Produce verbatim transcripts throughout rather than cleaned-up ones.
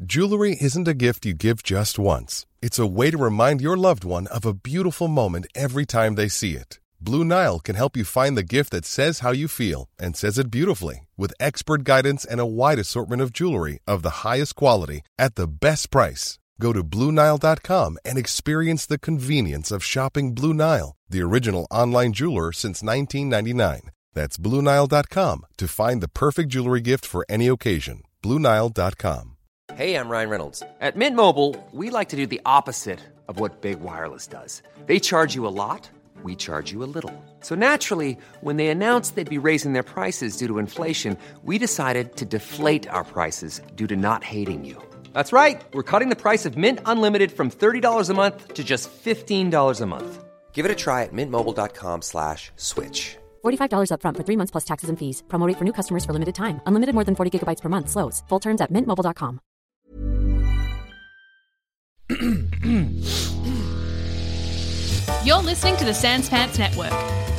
Jewelry isn't a gift you give just once. It's a way to remind your loved one of a beautiful moment every time they see it. Blue Nile can help you find the gift that says how you feel and says it beautifully, with expert guidance and a wide assortment of jewelry of the highest quality at the best price. Go to Blue Nile dot com and experience the convenience of shopping Blue Nile, the original online jeweler since nineteen ninety-nine. That's Blue Nile dot com to find the perfect jewelry gift for any occasion. Blue Nile dot com. Hey, I'm Ryan Reynolds. At Mint Mobile, we like to do the opposite of what Big Wireless does. They charge you a lot, we charge you a little. So naturally, when they announced they'd be raising their prices due to inflation, we decided to deflate our prices due to not hating you. That's right. We're cutting the price of Mint Unlimited from thirty dollars a month to just fifteen dollars a month. Give it a try at mintmobile.com slash switch. forty-five dollars up front for three months plus taxes and fees. Promo rate for new customers for limited time. Unlimited more than forty gigabytes per month. Slows full terms at mint mobile dot com. You're listening to the Sans Pants Network.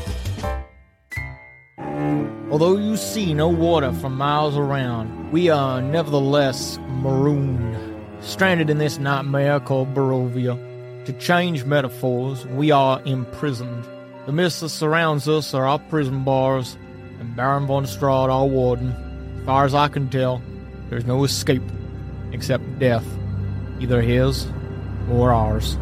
Although you see no water for miles around, we are nevertheless marooned, stranded in this nightmare called Barovia. To change metaphors, we are imprisoned. The mist that surrounds us are our prison bars, and Baron von Strahd our warden. As far as I can tell, there's no escape, except death, either his or ours.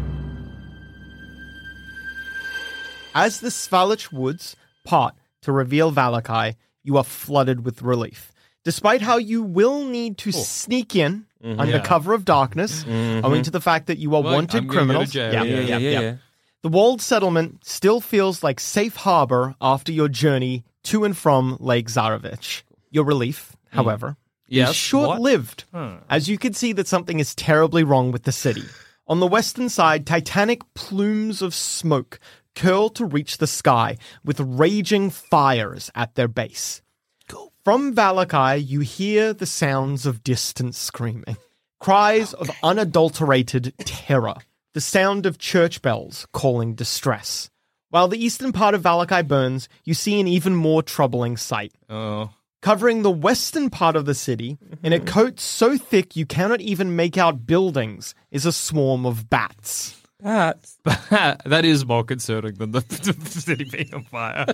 As the Svalich woods part to reveal Valakai, you are flooded with relief. Despite how you will need to oh. sneak in mm-hmm. under yeah. cover of darkness, mm-hmm. owing to the fact that you are well, wanted I'm criminals. Go yeah, yeah, yeah, yeah, yeah. yeah. The walled settlement still feels like safe harbor after your journey to and from Lake Zarovich. Your relief, mm. however, yes. is short-lived, huh. as you can see that something is terribly wrong with the city. On the western side, titanic plumes of smoke curl to reach the sky, with raging fires at their base. Cool. From Valakai, you hear the sounds of distant screaming, cries of unadulterated terror, the sound of church bells calling distress. While the eastern part of Valakai burns, you see an even more troubling sight. Oh. Covering the western part of the city, in a coat so thick you cannot even make out buildings, is a swarm of bats. Bats. That is more concerning than the, the city being on fire.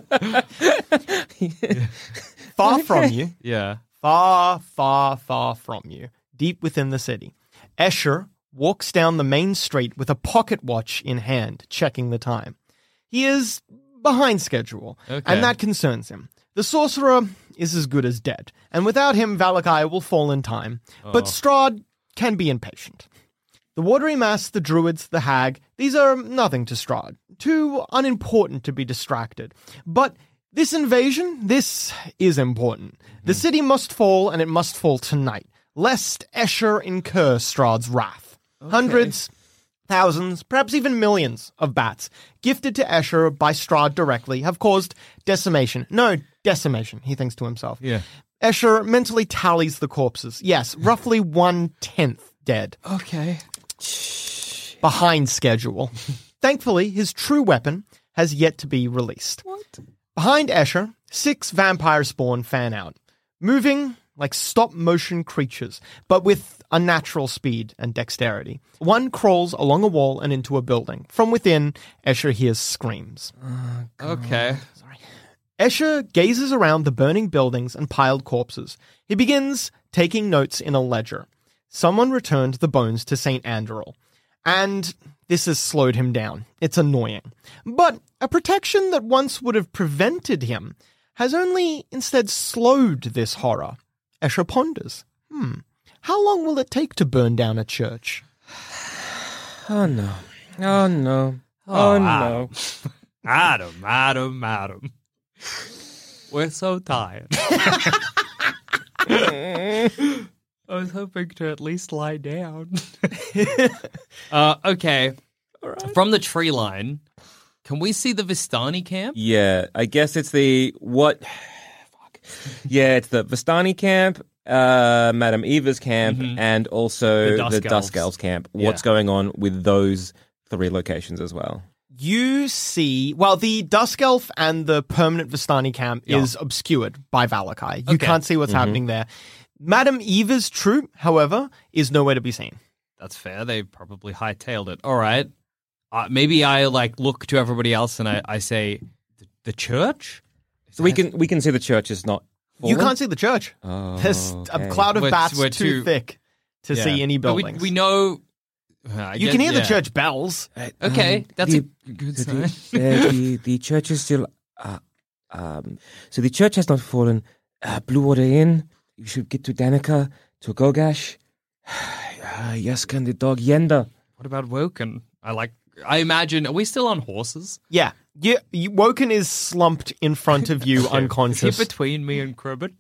yeah. Far okay. from you. Yeah. Far, far, far from you. Deep within the city. Escher walks down the main street with a pocket watch in hand, checking the time. He is behind schedule, okay. and that concerns him. The sorcerer is as good as dead, and without him, Valakai will fall in time. Oh. But Strahd can be impatient. The watery mass, the druids, the hag, these are nothing to Strahd. Too unimportant to be distracted. But this invasion, this is important. Mm-hmm. The city must fall, and it must fall tonight, lest Escher incur Strahd's wrath. Okay. Hundreds, thousands, perhaps even millions of bats, gifted to Escher by Strahd directly, have caused decimation. No, decimation, he thinks to himself. Yeah. Escher mentally tallies the corpses. Yes, roughly one-tenth dead. Okay. Behind schedule. Thankfully, his true weapon has yet to be released. What? Behind Escher, six vampire spawn fan out, moving like stop-motion creatures, but with unnatural speed and dexterity. One crawls along a wall and into a building. From within, Escher hears screams. Oh, okay. Sorry. Escher gazes around the burning buildings and piled corpses. He begins taking notes in a ledger. Someone returned the bones to Saint Andoril, and this has slowed him down. It's annoying. But a protection that once would have prevented him has only instead slowed this horror. Escher ponders. Hmm. How long will it take to burn down a church? Oh no. Oh no. Oh, oh no. Adam, Adam, Adam. We're so tired. I was hoping to at least lie down. uh, okay. All right. From the tree line, can we see the Vistani camp? Yeah, I guess it's the what? Fuck. Yeah, it's the Vistani camp, uh, Madame Eva's camp, mm-hmm. and also the Dusk, the Dusk Elves camp. Yeah. What's going on with those three locations as well? You see, well, the Dusk Elf and the permanent Vistani camp yeah. is obscured by Valakai. You okay. can't see what's mm-hmm. happening there. Madame Eva's troop, however, is nowhere to be seen. That's fair. They probably hightailed it. All right. Uh, maybe I like look to everybody else and I, I say, the, the church? So we can we can see the church is not fallen? You can't see the church. Oh, There's okay. a cloud of We're- bats we're too, too- thick to Yeah. see any But we, buildings. we know. I you guess- can hear yeah. the church bells. Okay, Um, that's the, a good the, sign. uh, the, the church is still... Uh, um, so the church has not fallen. Uh, Blue Water Inn. You should get to Danica, to Gogash. uh, Yaskan, the dog, Yenda. What about Woken? I like. I imagine. Are we still on horses? Yeah. Yeah, you, Woken is slumped in front of you, unconscious. Is he between me and Cribbit?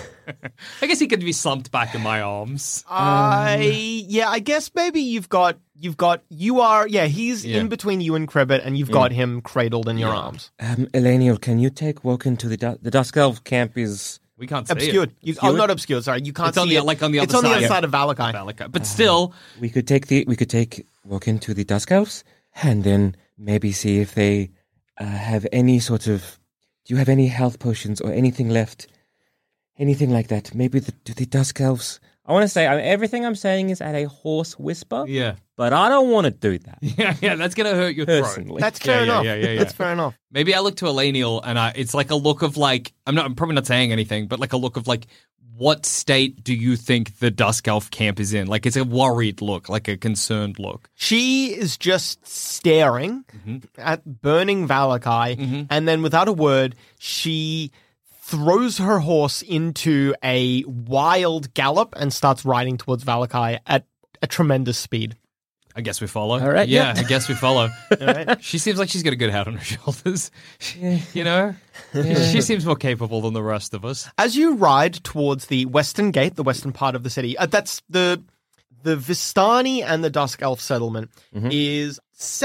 I guess he could be slumped back in my arms. I yeah, I guess maybe you've got you've got you are yeah, he's Yeah. in between you and Cribbit, and you've got him cradled in your arms. Um, Eleniel, can you take Woken to the... Du- the Dusk Elf camp is... We can't see Obscured. it. You, oh, not obscured. Sorry, you can't It's on see the it. like on the other it's on side. the other side of Valakai. Valakai. But still, We could take the... We could take Woken to the Dusk Elves and then maybe see if they uh, have any sort of... Do you have any health potions or anything left? Anything like that? Maybe the, do the Dusk Elves... I want to say, I mean, everything I'm saying is at a hoarse whisper, yeah, but I don't want to do that. yeah, yeah. That's gonna hurt your throat. Personally. That's Yeah, fair yeah, enough. yeah, yeah, yeah. That's fair enough. Maybe I look to Elenial and I, it's like a look of like I'm not. I'm probably not saying anything, but like a look of like, what state do you think the Dusk Elf camp is in? Like it's a worried look, like a concerned look. She is just staring Mm-hmm. at burning Valakai, and then without a word, she throws her horse into a wild gallop and starts riding towards Valakai at a tremendous speed. I guess we follow. All right, Yeah, yeah. I guess we follow. All right? She seems like she's got a good head on her shoulders. You know, she seems more capable than the rest of us. As you ride towards the western gate, the western part of the city, uh, that's the the Vistani and the Dusk Elf settlement is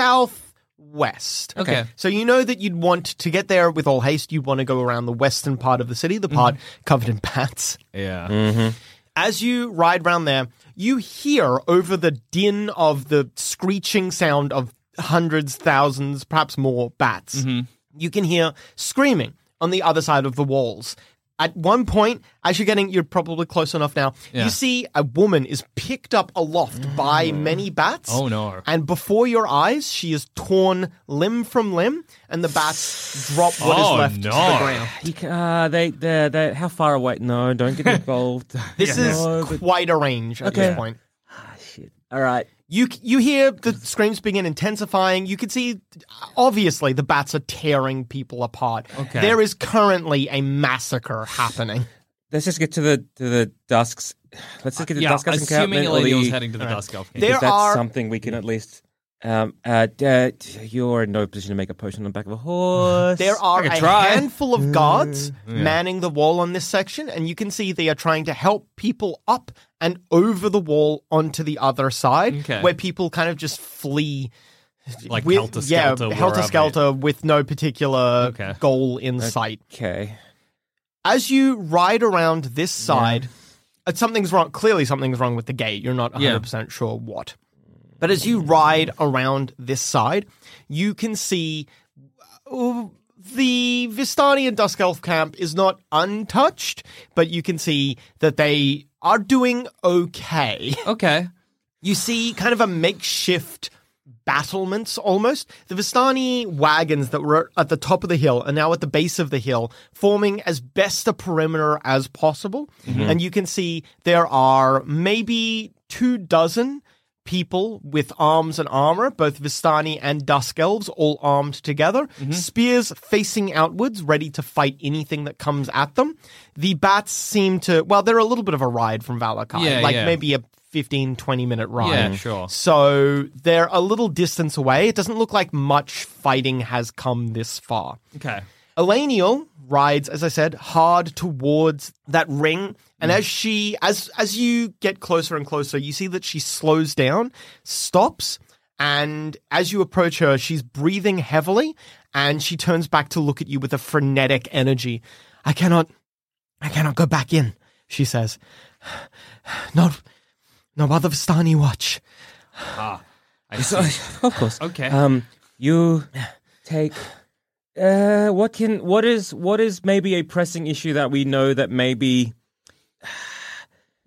southwest. Okay. So you know that you'd want to get there with all haste. You'd want to go around the western part of the city, the part covered in bats. Yeah. As you ride round there, you hear over the din of the screeching sound of hundreds, thousands, perhaps more bats. You can hear screaming on the other side of the walls. At one point, as you're getting, you're probably close enough now, Yeah. you see a woman is picked up aloft by many bats. Oh, no. And before your eyes, she is torn limb from limb, and the bats drop what is Oh, left to no. the ground. You can, uh, they, they, they, how far away? No, don't get involved. This Yeah. is No, but- quite a range at Okay. this point. Ah, shit. All right. You you hear the screams begin intensifying. You can see, obviously, the bats are tearing people apart. Okay. There is currently a massacre happening. Let's just get to the to the Dusks. Let's just get to the Yeah, Dusk Elves assuming encampment. or Elenial's the- heading to the Dusk Elf camp. There because that's are- something we can at least. Um, uh, d- uh, you're in no position to make a potion on the back of a horse. There are could a try. handful of guards manning the wall on this section, and you can see they are trying to help people up and over the wall onto the other side, Okay. where people kind of just flee. Like with, helter-skelter, Yeah, helter skelter with no particular Okay. goal in sight. Okay. As you ride around this side, uh, something's wrong. Clearly, something's wrong with the gate. You're not one hundred percent sure what. But as you ride around this side, you can see uh, the Vistani and Dusk Elf camp is not untouched, but you can see that they are doing okay. Okay. You see kind of a makeshift battlements almost. The Vistani wagons that were at the top of the hill are now at the base of the hill, forming as best a perimeter as possible. And you can see there are maybe two dozen people with arms and armor, both Vistani and Dusk Elves, all armed together, spears facing outwards, ready to fight anything that comes at them. The bats seem to, well, they're a little bit of a ride from Valakai, Yeah, like yeah. maybe a fifteen, twenty minute ride. Yeah, sure. So they're a little distance away. It doesn't look like much fighting has come this far. Okay. Elenial rides, as I said, hard towards that ring. And as she, as as you get closer and closer, you see that she slows down, stops, and as you approach her, she's breathing heavily, and she turns back to look at you with a frenetic energy. I cannot, I cannot go back in, she says. Not, no other Vistani watch. Ah. I So, see. of course. Okay. Um, you take. Uh, what can what is what is maybe a pressing issue that we know that maybe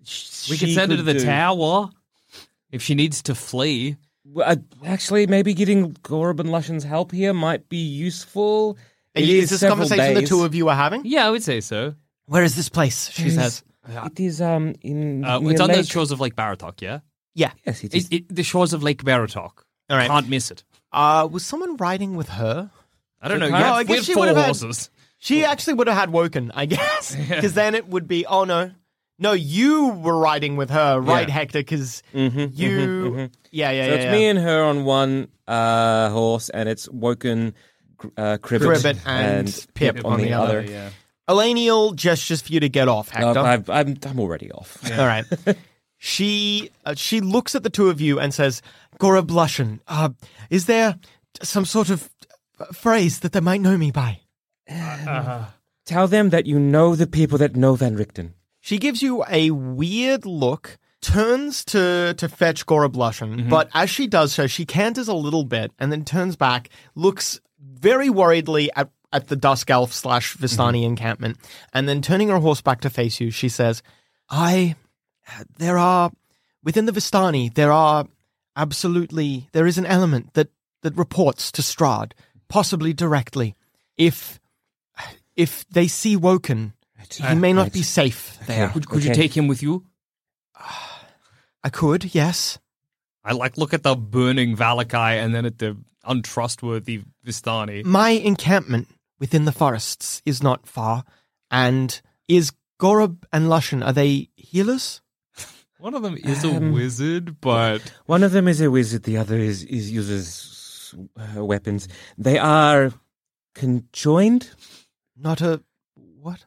We could she send her to could the do- tower if she needs to flee. Well, uh, actually, maybe getting Gorab and Lushan's help here might be useful. It Is this a several conversation the days. two of you are having? Yeah, I would say so. Where is this place? She says. It is um in Uh, near it's on the Lake- shores of Lake Baratok, yeah? Yeah. Yes, it is. It, it, the shores of Lake Baratok. All right. Can't miss it. Uh, was someone riding with her? I don't know. No, You I have, guess we have she four would've had- horses. She actually would have had Woken, I guess, because then it would be. Oh no, no, you were riding with her, right, Yeah. Hector? Because Mhm, you, mhm, mhm. yeah, yeah, So yeah. it's yeah. me and her on one uh, horse, and it's Woken, uh, Cribbit, Cribbit and Pip on, the, other. yeah. Elenial gestures for you to get off, Uh, Hector. I've, I'm I'm already off. All right. She uh, she looks at the two of you and says, "Gorab Lushan, uh, is there some sort of phrase that they might know me by?" Tell them that you know the people that know Van Richten. She gives you a weird look, turns to to fetch Gorab Lushan, but as she does so, she canters a little bit and then turns back, looks very worriedly at, at the Dusk Elf slash Vistani encampment, and then turning her horse back to face you, she says, I, there are, within the Vistani, there are absolutely, there is an element that, that reports to Strahd, possibly directly. If, if they see Woken, he may not right. be safe there. Could, could you Okay. take him with you? I could, yes. I like look at the burning Valakai and then at the untrustworthy Vistani. My encampment within the forests is not far, and is Gorab and Lushan, are they healers? One of them is a Um, wizard, but One of them is a wizard. The other is is uses uh, weapons. They are conjoined. Not a... what?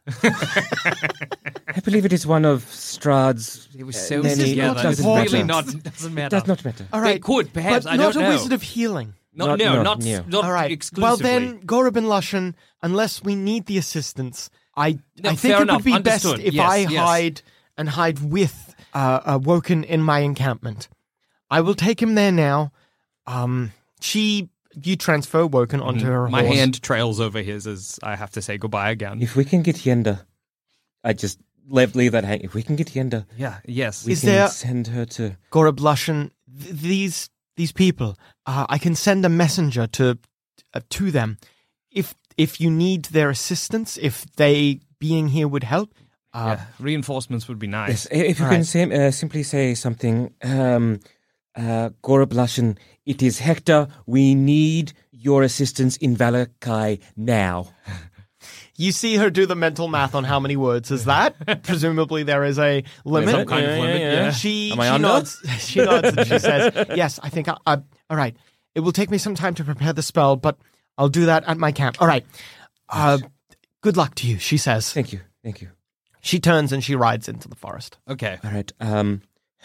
I believe it is one of Strahd's. it was uh, so many- together. not It's important. really not. It doesn't matter. Does not matter. All They right. could, perhaps. But I not don't a know. wizard of healing. No, Not- no, no, not, no. not All right. exclusively. Well then, Gorab and Lushan, unless we need the assistance, I, No, I think fair it enough. would be best Understood. if Yes, I yes. hide and hide with uh, uh, Woken in my encampment. I will take him there now. Um, she... You transfer Woken onto her My horse. hand trails over his as I have to say goodbye again. If we can get Yenda, I just leave, leave that hang. If we can get Yenda, Yeah, yes. we Is can there- send her to. Gorab Lushan, th- these these people, uh, I can send a messenger to uh, to them. If if you need their assistance, if they being here would help. Uh, Yeah, reinforcements would be nice. Yes, if you All can right. sim- uh, simply say something. Um, uh, Gorab Lushan, it is Hector. We need your assistance in Valakai now. You see her do the mental math on how many words is that? Presumably there is a limit. some kind of Yeah, limit, yeah, yeah. yeah. She Am I she under? nods. She nods and she says, "Yes, I think I, I. All right. It will take me some time to prepare the spell, but I'll do that at my camp. All right. Uh, good luck to you." She says. Thank you, thank you. She turns and she rides into the forest. Okay. All right. Um,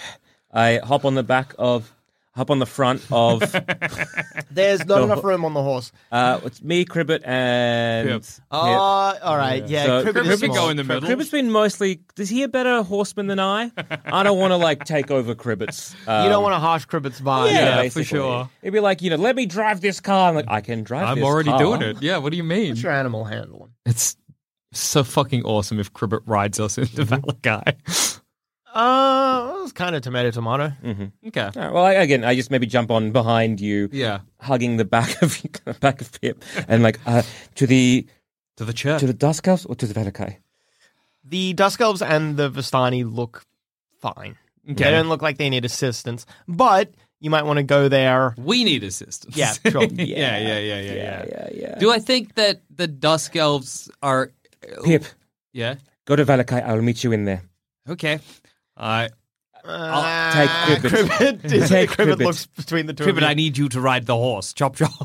I hop on the back of, hop on the front of. There's not enough room on the horse. uh, it's me, Cribbit, and Pip. Oh, all right. Yeah, So Cribbit Cribbit is can small. go in the middle. Cribbit's been mostly. Is he a better horseman than I? I don't want to like take over Cribbit's. Um, You don't want to harsh Cribbit's vibe. Yeah, Yeah, for basically. sure. It'd be like, you know, let me drive this car. I'm like, I can drive I'm this already car. doing it. Yeah, what do you mean? What's your animal handling? It's so fucking awesome if Cribbit rides us into Valakai. Uh, it was kind of tomato tomato. Okay. All right, well, I, again, I just maybe jump on behind you, Yeah. hugging the back of back of Pip, and like uh, to the To the church. to the Dusk Elves or to the Valakai. The Dusk Elves and the Vistani look fine. Okay. They don't look like they need assistance, but you might want to go there. We need assistance. Yeah, sure. yeah, yeah, yeah, yeah, yeah. yeah, yeah. Do I think that the Dusk Elves are... Pip, Yeah? go to Valakai. I will meet you in there. Okay. I... Uh, take Cribbit. Cribbit, is- Take Cribbit Cribbit. looks between the two Cribbit, of you. I need you to ride the horse. Chop, chop.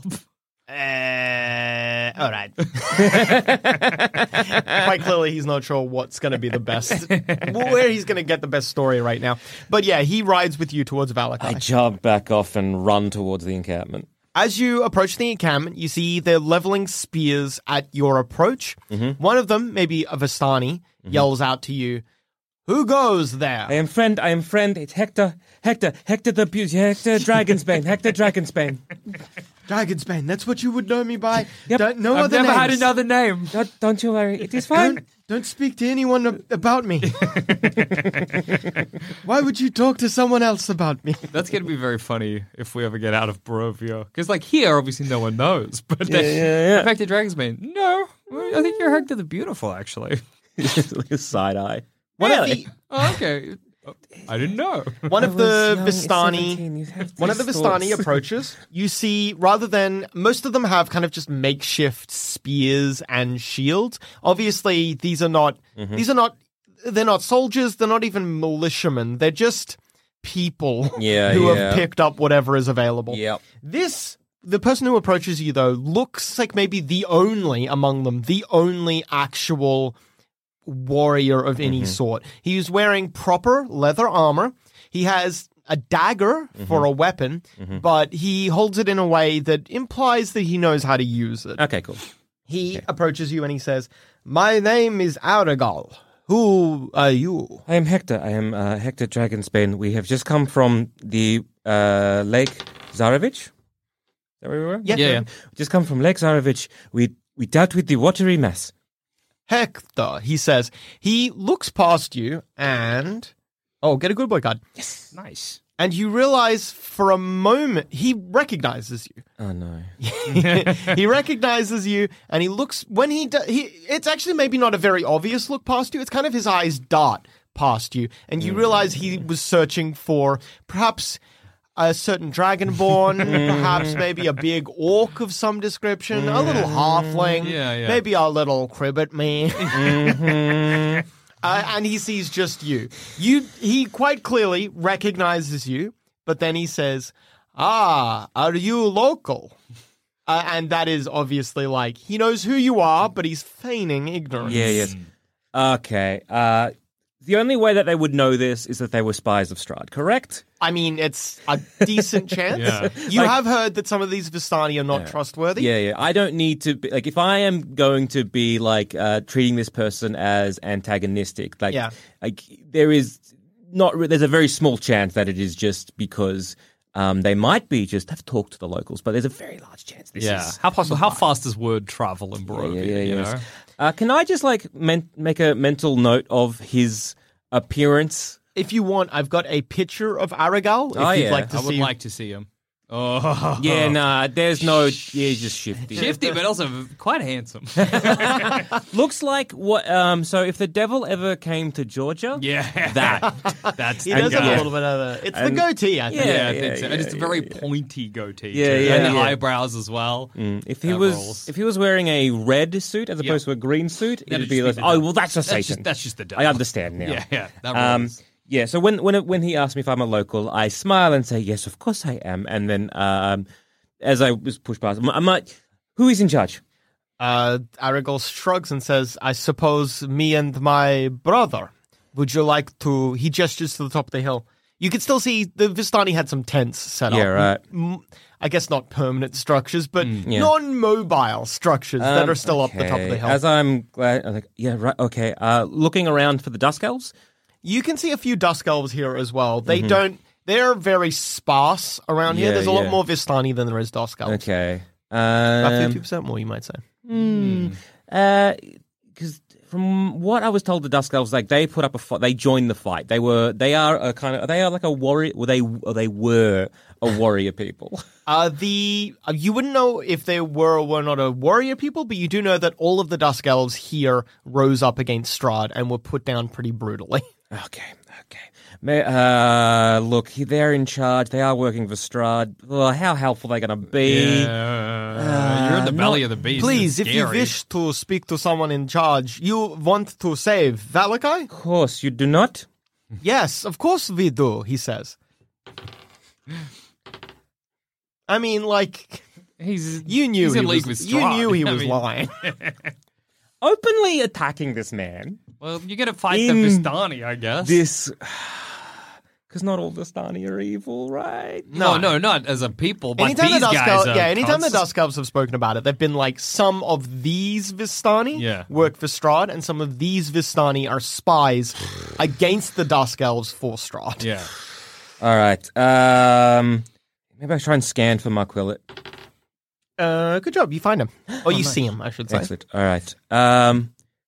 Uh, all right. Quite clearly, he's not sure what's going to be the best, where he's going to get the best story right now. But yeah, he rides with you towards Valakai. I jump back off and run towards the encampment. As you approach the encampment, you see they're leveling spears at your approach. Mm-hmm. One of them, maybe a Vistani, yells out to you, "Who goes there?" I am friend. I am friend. It's Hector. Hector. Hector the beauty. Hector Dragonsbane. Hector Dragonsbane. Dragonsbane, that's what you would know me by. Yep. Don't, no I've other never had names. another name. Don't, don't you worry. It is fine. Don't, Don't speak to anyone ab- about me. Why would you talk to someone else about me? That's going to be very funny if we ever get out of Barovia. Because, like, here, obviously, no one knows. But Yeah, yeah, yeah. Hector Dragonsbane, no. I think you're Hector the Beautiful, actually. Like a side eye. One of Really? the Oh, okay. I didn't know. one of the Vistani, seventeen, you have one of the these Vistani thoughts. approaches. You see, rather than most of them have kind of just makeshift spears and shields. Obviously, these are not. Mm-hmm. These are not. They're not soldiers. They're not even militiamen. They're just people Yeah, who yeah. have picked up whatever is available. Yep. This. The person who approaches you, though, looks like maybe the only among them, the only actual warrior of any sort. He's wearing proper leather armor. He has a dagger for a weapon, but he holds it in a way that implies that he knows how to use it. Okay, cool. He approaches you and he says, "My name is Aragal. Who are you?" I am Hector. I am uh, Hector Dragonsbane. We have just come from the uh, Lake Zarevich. Is that where we were? Yeah. Yeah, yeah. Just come from Lake Zarevich. We we dealt with the watery mess. Hector, he says. He looks past you and... Oh, get a good boy card. Nice. And you realize for a moment, he recognizes you. Oh no. He recognizes you, and he looks when he, do, he. It's actually maybe not a very obvious look past you. It's kind of his eyes dart past you, and you realize he was searching for perhaps a certain dragonborn, perhaps maybe a big orc of some description, a little halfling, Yeah, yeah. maybe a little cribbit man. Uh, and he sees just you. You. He quite clearly recognizes you, but then he says, "Ah, are you local?" Uh, and that is obviously like, he knows who you are, but he's feigning ignorance. Yeah, yes. Okay. Uh, the only way that they would know this is that they were spies of Strahd, correct? I mean, it's a decent chance. Yeah. You Like- have heard that some of these Vistani are not trustworthy. Yeah, yeah. I don't need to be, like, if I am going to be like uh, treating this person as antagonistic, like, Yeah. like there is not. re- There's a very small chance that it is just because um, they might be just have talked to the locals, but there's a very large chance this Yeah. is How possible? How fast does word travel in Barovia? Yeah, yeah, you yes. know? Uh, can I just like men- make a mental note of his appearance? If you want, I've got a picture of Aragal. If Oh, you'd yeah. like to I would see. like to see him. Oh, Yeah, nah. There's no. Yeah, he's just shifty. shifty, but also quite handsome. Looks like what? Um. So if the devil ever came to Georgia, Yeah, that. That's He the does have guy. a little bit of the. It's And- the goatee, I think. Yeah, Yeah, I think yeah, so. yeah, and it's a yeah, very yeah. pointy goatee. Yeah, too. yeah, and the yeah. eyebrows as well. If he That was rolls. if he was wearing a red suit as opposed to a green suit, That'd it'd be just like, be the oh devil. well, that's a That's Satan. just, that's just the devil. I understand now. Yeah, yeah. That Um, rolls. yeah. So when when when he asked me if I'm a local, I smile and say yes, of course I am. And then um, as I was pushed past, I might. Who is in charge? Uh, Aragal shrugs and says, "I suppose me and my brother. Would you like to?" He gestures to the top of the hill. You can still see the Vistani had some tents set Yeah, up. right. M- I guess not permanent structures, but yeah. non-mobile structures that Um, are still up the top of okay. the hill. As I'm glad, I'm like, yeah, right, okay. Uh, looking around for the Dusk Elves. You can see a few Dusk Elves here as well. They don't. They're very sparse around here. Yeah, There's a lot yeah. more Vistani than there is Dusk Elves. Okay. About Um, fifty percent more, you might say. because from what I was told, the Dusk Elves, like they put up a fight, they joined the fight. They were, they are a kind of, they are like a warrior. Well, they, or they were a warrior people. Uh, the uh, you wouldn't know if they were or were not a warrior people, but you do know that all of the Dusk Elves here rose up against Strahd and were put down pretty brutally. Okay, okay. May, uh, look, they're in charge. They are working for Strahd. Well, how helpful are they going to be? Yeah. You're in the belly of the beast. Please, It's if you scary. wish to speak to someone in charge, you want to save Valakai? Of course, you do not. Yes, of course we do, he says. I mean, like, He's you knew he's he in league was, with you Strahd. knew he I was mean, lying. Openly attacking this man. Well, you're gonna fight In the Vistani, I guess. This, because not all Vistani are evil, right? no, no, not as a people, but Anytime these the Dusk guys Elves, are yeah, anytime the cunts. Dusk Elves have spoken about it, they've been like, some of these Vistani Yeah. work for Strahd, and some of these Vistani are spies against the Dusk Elves for Strahd. Yeah. All right. Um, maybe I try and scan for Marquillet. Uh, good job, you find him. Or you see him, I should say. Excellent. All right. Um,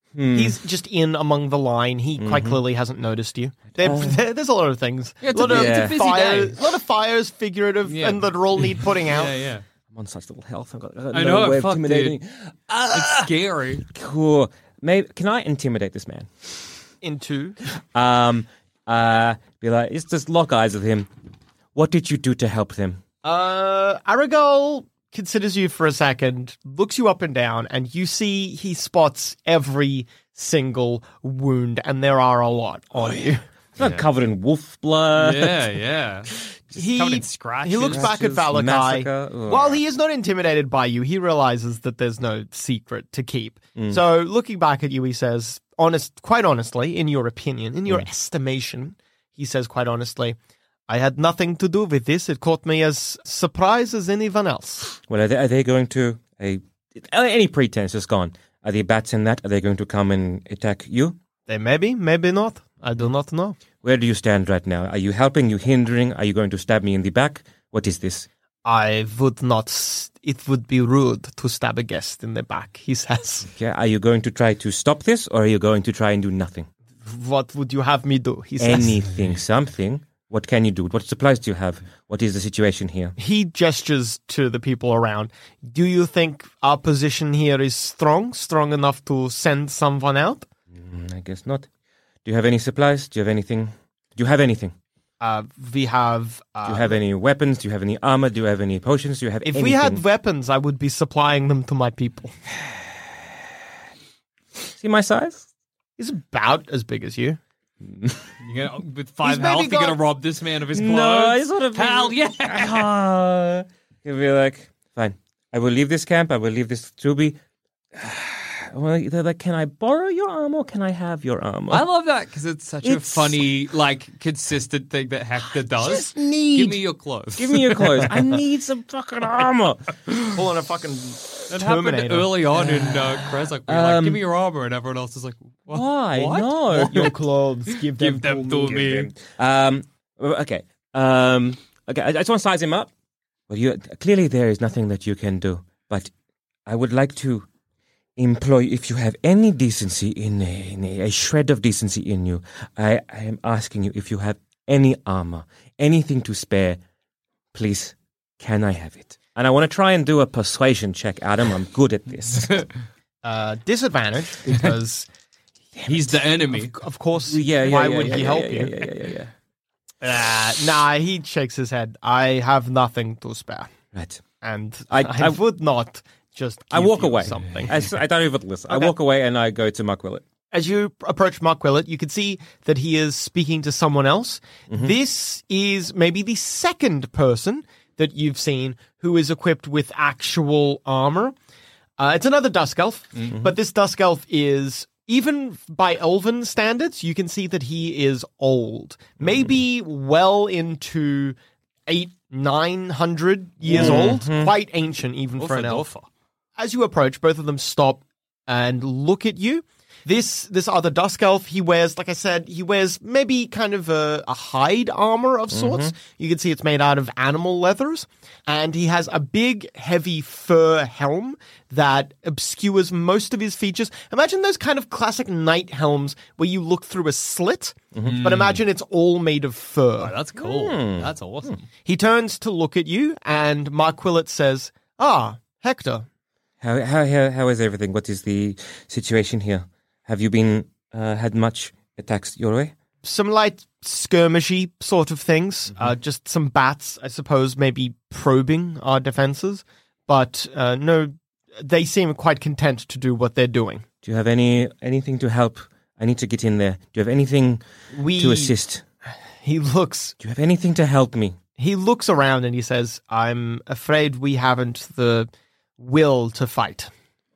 Hmm. He's just in among the line. He quite Mm-hmm. clearly hasn't noticed you. There, there- there's a lot of things. Yeah, it's a lot a- of it's a Yeah. busy fires, day. a lot of fires, figurative, Yeah. and that all need putting out. Yeah, yeah. I'm on such little health. I've got, I've got I no know, way of fuck, intimidating. dude. It's scary. Cool. Maybe can I intimidate this man? Into Um, uh, be like, it's just lock eyes with him. What did you do to help them? uh, Aragal considers you for a second, looks you up and down, and you see he spots every single wound, and there are a lot on you. It's not covered in wolf blood. Yeah, yeah. Just He, covered in scratches. he looks back at Scratches, Valakai. massacre. Ugh. While he is not intimidated by you, he realizes that there's no secret to keep. Mm. So, looking back at you, he says, honest, quite honestly, in your opinion, in Mm. your estimation, he says quite honestly, I had nothing to do with this. It caught me as surprised as anyone else. Well, are they, are they going to a any pretense is gone? Are the bats in that? Are they going to come and attack you? They may be, maybe not. I do not know. Where do you stand right now? Are you helping? You hindering? Are you going to stab me in the back? What is this? I would not. s- It would be rude to stab a guest in the back, he says. Yeah, are you going to try to stop this, or are you going to try and do nothing? What would you have me do? He says. Anything, something. What can you do? What supplies do you have? What is the situation here? He gestures to the people around. Do you think our position here is strong? Strong enough to send someone out? Mm, I guess not. Do you have any supplies? Do you have anything? Do you have anything? Uh, we have. Uh, Do you have any weapons? Do you have any armor? Do you have any potions? Do you have if anything? we had weapons, I would be supplying them to my people. See my size? He's about as big as you. You're gonna, with five He's maybe health, you're got- going to rob this man of his clothes? No, I sort of Hell yeah! Ah. He'll be like, fine. I will leave this camp. I will leave this Truby. Well, they're like, can I borrow your armor? Can I have your armor? I love that because it's such a It's- funny, like, consistent thing that Hector does. just need- Give me your clothes. Give me your clothes. I need some fucking armor. Pulling a fucking That happened Terminator. early on in uh, Kreslik. We were like, Um, give me your armor, and everyone else is like, what? Why? What? No. Your clothes. Give them, Give them to me. Um. Okay. Um. Okay. I, I just want to size him up. Well, you clearly there is nothing that you can do, but I would like to employ. If you have any decency in a, in a, a shred of decency in you, I, I am asking you if you have any armor, anything to spare. Please, can I have it? And I want to try and do a persuasion check, Adam. I'm good at this. Uh, disadvantage because, He's the enemy. of course, yeah, yeah. why yeah, would yeah, he yeah, help yeah, you? Yeah, yeah, yeah, yeah. Uh, nah, he shakes his head. I have nothing to spare, Right. and I- I, I- would not just. I give walk you away. Something. I, s- I don't even listen. I Okay. walk away and I go to Mark Willett. As you approach Mark Willett, you can see that he is speaking to someone else. Mm-hmm. This is maybe the second person that you've seen who is equipped with actual armor. Uh, it's another Dusk Elf, Mm-hmm. but this Dusk Elf is, even by Elven standards, you can see that he is old. Mm-hmm. Maybe well into eight, nine hundred years Mm-hmm. old. Quite ancient, even for an elf. Wolf. As you approach, both of them stop and look at you. This this other Dusk Elf, he wears, like I said, he wears maybe kind of a, a hide armor of sorts. You can see it's made out of animal leathers. And he has a big, heavy fur helm that obscures most of his features. Imagine those kind of classic knight helms where you look through a slit, but imagine it's all made of fur. Oh, that's cool. Hmm. That's awesome. He turns to look at you, and Mark Willett says, "Ah, Hector, How how how, how is everything? What is the situation here? Have you been uh, had much attacks your way? some light skirmishy sort of things. Uh, just some bats, I suppose, maybe probing our defenses. But uh, no, they seem quite content to do what they're doing. Do you have any anything to help? I need to get in there. Do you have anything We to assist? He looks. Do you have anything to help me? He looks around and he says, "I'm afraid we haven't the will to fight."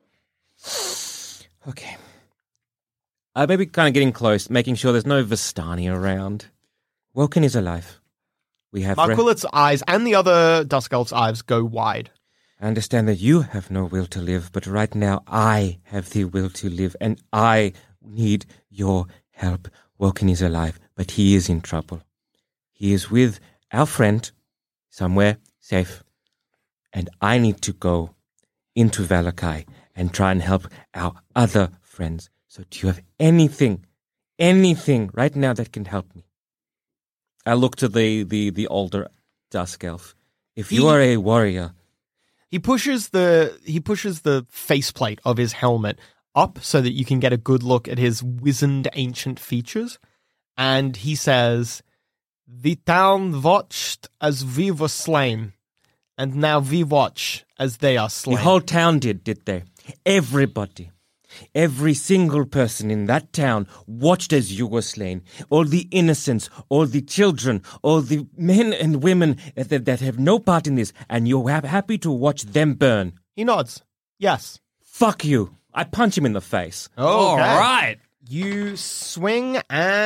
Okay. Uh, maybe kind of getting close, making sure there's no Vistani around. Woken is alive. We have. Mark re- Willett's eyes and the other Dusk Elf's eyes go wide. I understand that you have no will to live, but right now I have the will to live, and I need your help. Woken is alive, but he is in trouble. He is with our friend somewhere safe, and I need to go into Valakai and try and help our other friends So do you have anything, anything right now that can help me? I look to the, the, the older Dusk Elf. If you He- are a warrior, He pushes the he pushes the faceplate of his helmet up so that you can get a good look at his wizened ancient features, and he says, "The town watched as we were slain, and now we watch as they are slain." the whole town did, did they? Everybody. Every single person in that town watched as you were slain. All the innocents, all the children, all the men and women that, that have no part in this, and you're ha- happy to watch them burn. He nods. Yes. Fuck you. I punch him in the face. All right. You swing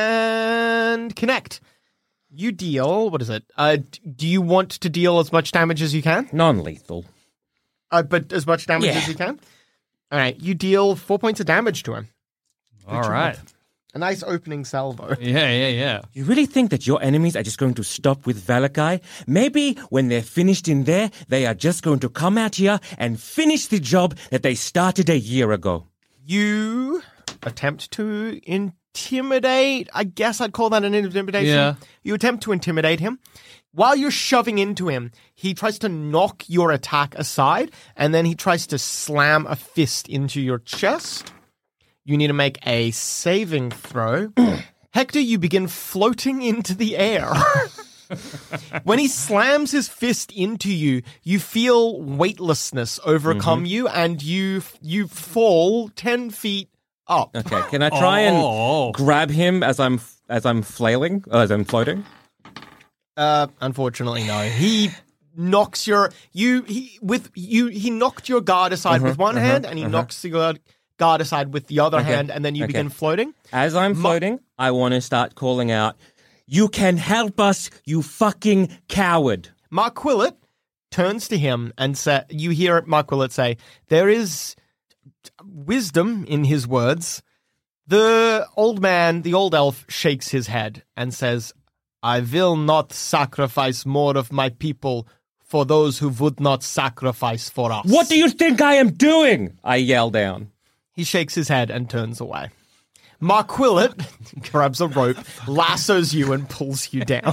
and connect. You deal. What is it? Uh, d- do you want to deal as much damage as you can? Non-lethal. Uh, but as much damage Yeah. as you can. All right. You deal four points of damage to him. All right. A nice opening salvo. Yeah, yeah, yeah. You really think that your enemies are just going to stop with Valakai? Maybe when they're finished in there, they are just going to come out here and finish the job that they started a year ago. You attempt to intimidate. I guess I'd call that an intimidation. Yeah. You attempt to intimidate him. While you're shoving into him, he tries to knock your attack aside, and then he tries to slam a fist into your chest. You need to make a saving throw. Hector, you begin floating into the air. When he slams his fist into you, you feel weightlessness overcome you, and you you fall ten feet up. Okay, can I try Oh. and grab him as I'm as I'm flailing, uh, as I'm floating? Uh, unfortunately, no. He knocks your you he with you. He knocked your guard aside with one hand, and he knocks your guard aside with the other Okay, hand, and then you okay. begin floating. As I'm floating, I want to start calling out, "You can help us, you fucking coward!" Mark Quillett turns to him and say, "You hear Mark Quillett say, there is wisdom in his words." The old man, the old elf, shakes his head and says, "I will not sacrifice more of my people for those who would not sacrifice for us." What do you think I am doing? I yell down. He shakes his head and turns away. Mark Quillett grabs a rope, lassos you, and pulls you down.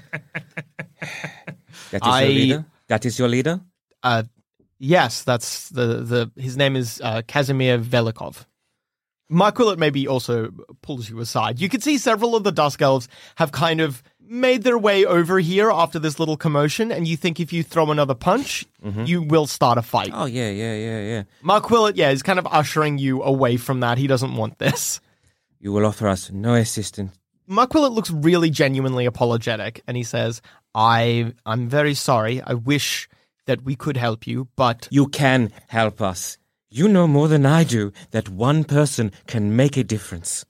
That is I- your leader? That is your leader? Uh, yes, that's the, the his name is uh, Casimir Velikov. Mark Quillett maybe also pulls you aside. You can see several of the Dusk Elves have kind of made their way over here after this little commotion, and you think if you throw another punch, you will start a fight. Oh, yeah, yeah, yeah, yeah. Mark Quillett, yeah, is kind of ushering you away from that. He doesn't want this. You will offer us no assistance. Mark Quillett looks really genuinely apologetic, and he says, I, I'm very sorry. I wish that we could help you, but You can help us. You know more than I do that one person can make a difference.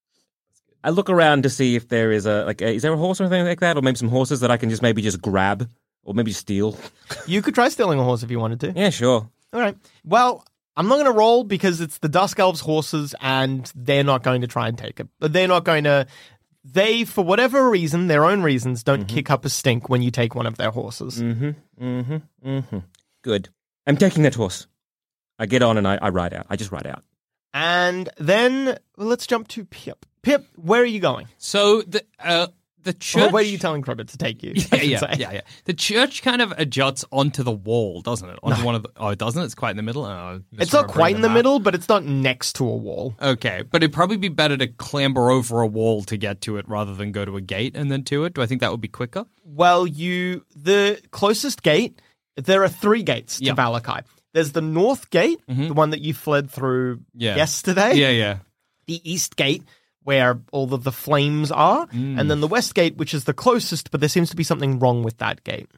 I look around to see if there is a, like, a, is there a horse or anything like that? Or maybe some horses that I can just maybe just grab? Or maybe steal? you could try stealing a horse if you wanted to. Yeah, sure. All right. Well, I'm not going to roll because it's the Dusk Elves' horses, and they're not going to try and take it. But they're not going to. They, for whatever reason, their own reasons, don't Mm-hmm. kick up a stink when you take one of their horses. Mm-hmm, mm-hmm, mm-hmm. Good. I'm taking that horse. I get on and I, I ride out. I just ride out. And then well, let's jump to Pip. Pip, where are you going? So the uh, the church. Or where are you telling Cribbit to take you? I Yeah, should yeah, say. yeah, yeah. The church kind of adjuts onto the wall, doesn't it? Onto one of the. Oh, it doesn't. It's quite in the middle. Oh, It's not quite in the middle, but it's not next to a wall. Okay, but it'd probably be better to clamber over a wall to get to it rather than go to a gate and then to it. Do I think that would be quicker? Well, you the closest gate. There are three gates to Yeah. Valakai. There's the north gate, the one that you fled through Yeah. yesterday. Yeah, yeah. The east gate, where all of the flames are, Mm. and then the west gate, which is the closest, but there seems to be something wrong with that gate.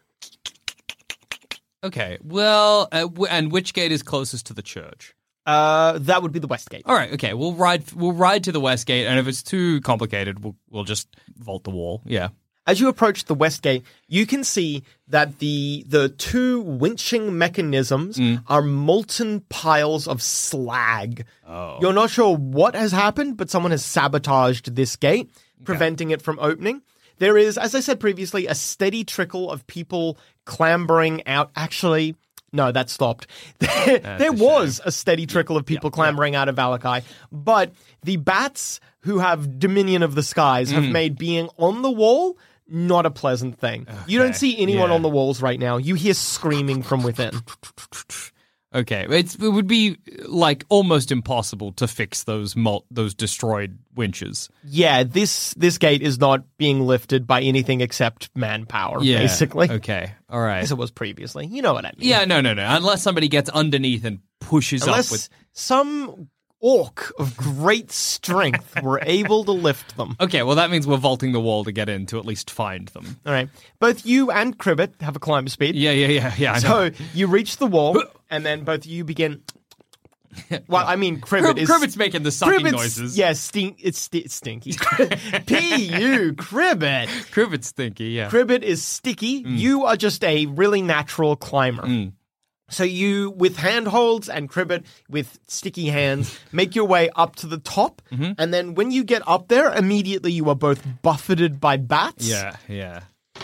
Okay. Well, uh, w- and which gate is closest to the church? Uh, that would be the west gate. All right. Okay. We'll ride. We'll ride to the west gate, and if it's too complicated, we'll we'll just vault the wall. Yeah. As you approach the west gate, you can see that the the two winching mechanisms Mm. are molten piles of slag. Oh. You're not sure what has happened, but someone has sabotaged this gate, preventing it from opening. There is, as I said previously, a steady trickle of people clambering out. Actually, No, that stopped. there there a was a steady trickle of people Yeah, clambering out of Valakai, but the bats who have dominion of the skies have Mm. made being on the wall not a pleasant thing. You don't Okay, see anyone yeah. on the walls right now. You hear screaming from within. Okay, it's, it would be like almost impossible to fix those mul- those destroyed winches. Yeah, this this gate is not being lifted by anything except manpower, Yeah. basically. Okay. All right. As it was previously. You know what I mean. Yeah. No. No. No. Unless somebody gets underneath and pushes Unless up with. some orc of great strength were able to lift them. Okay. Well, that means we're vaulting the wall to get in to at least find them. All right. Both you and Cribbit have a climb speed. Yeah. Yeah. Yeah. Yeah. I know. So you reach the wall, and then both of you begin. Well, I mean, Cribbit is. Cribbit's making the sucking Cribbit's- noises. Yeah, stink. It's sti- stinky. P U Cribbit. Cribbit's stinky. Yeah. Cribbit is sticky. Mm. You are just a really natural climber. So you, with handholds and Cribbit with sticky hands, make your way up to the top. Mm-hmm. And then when you get up there, immediately you are both buffeted by bats. Yeah. Yeah.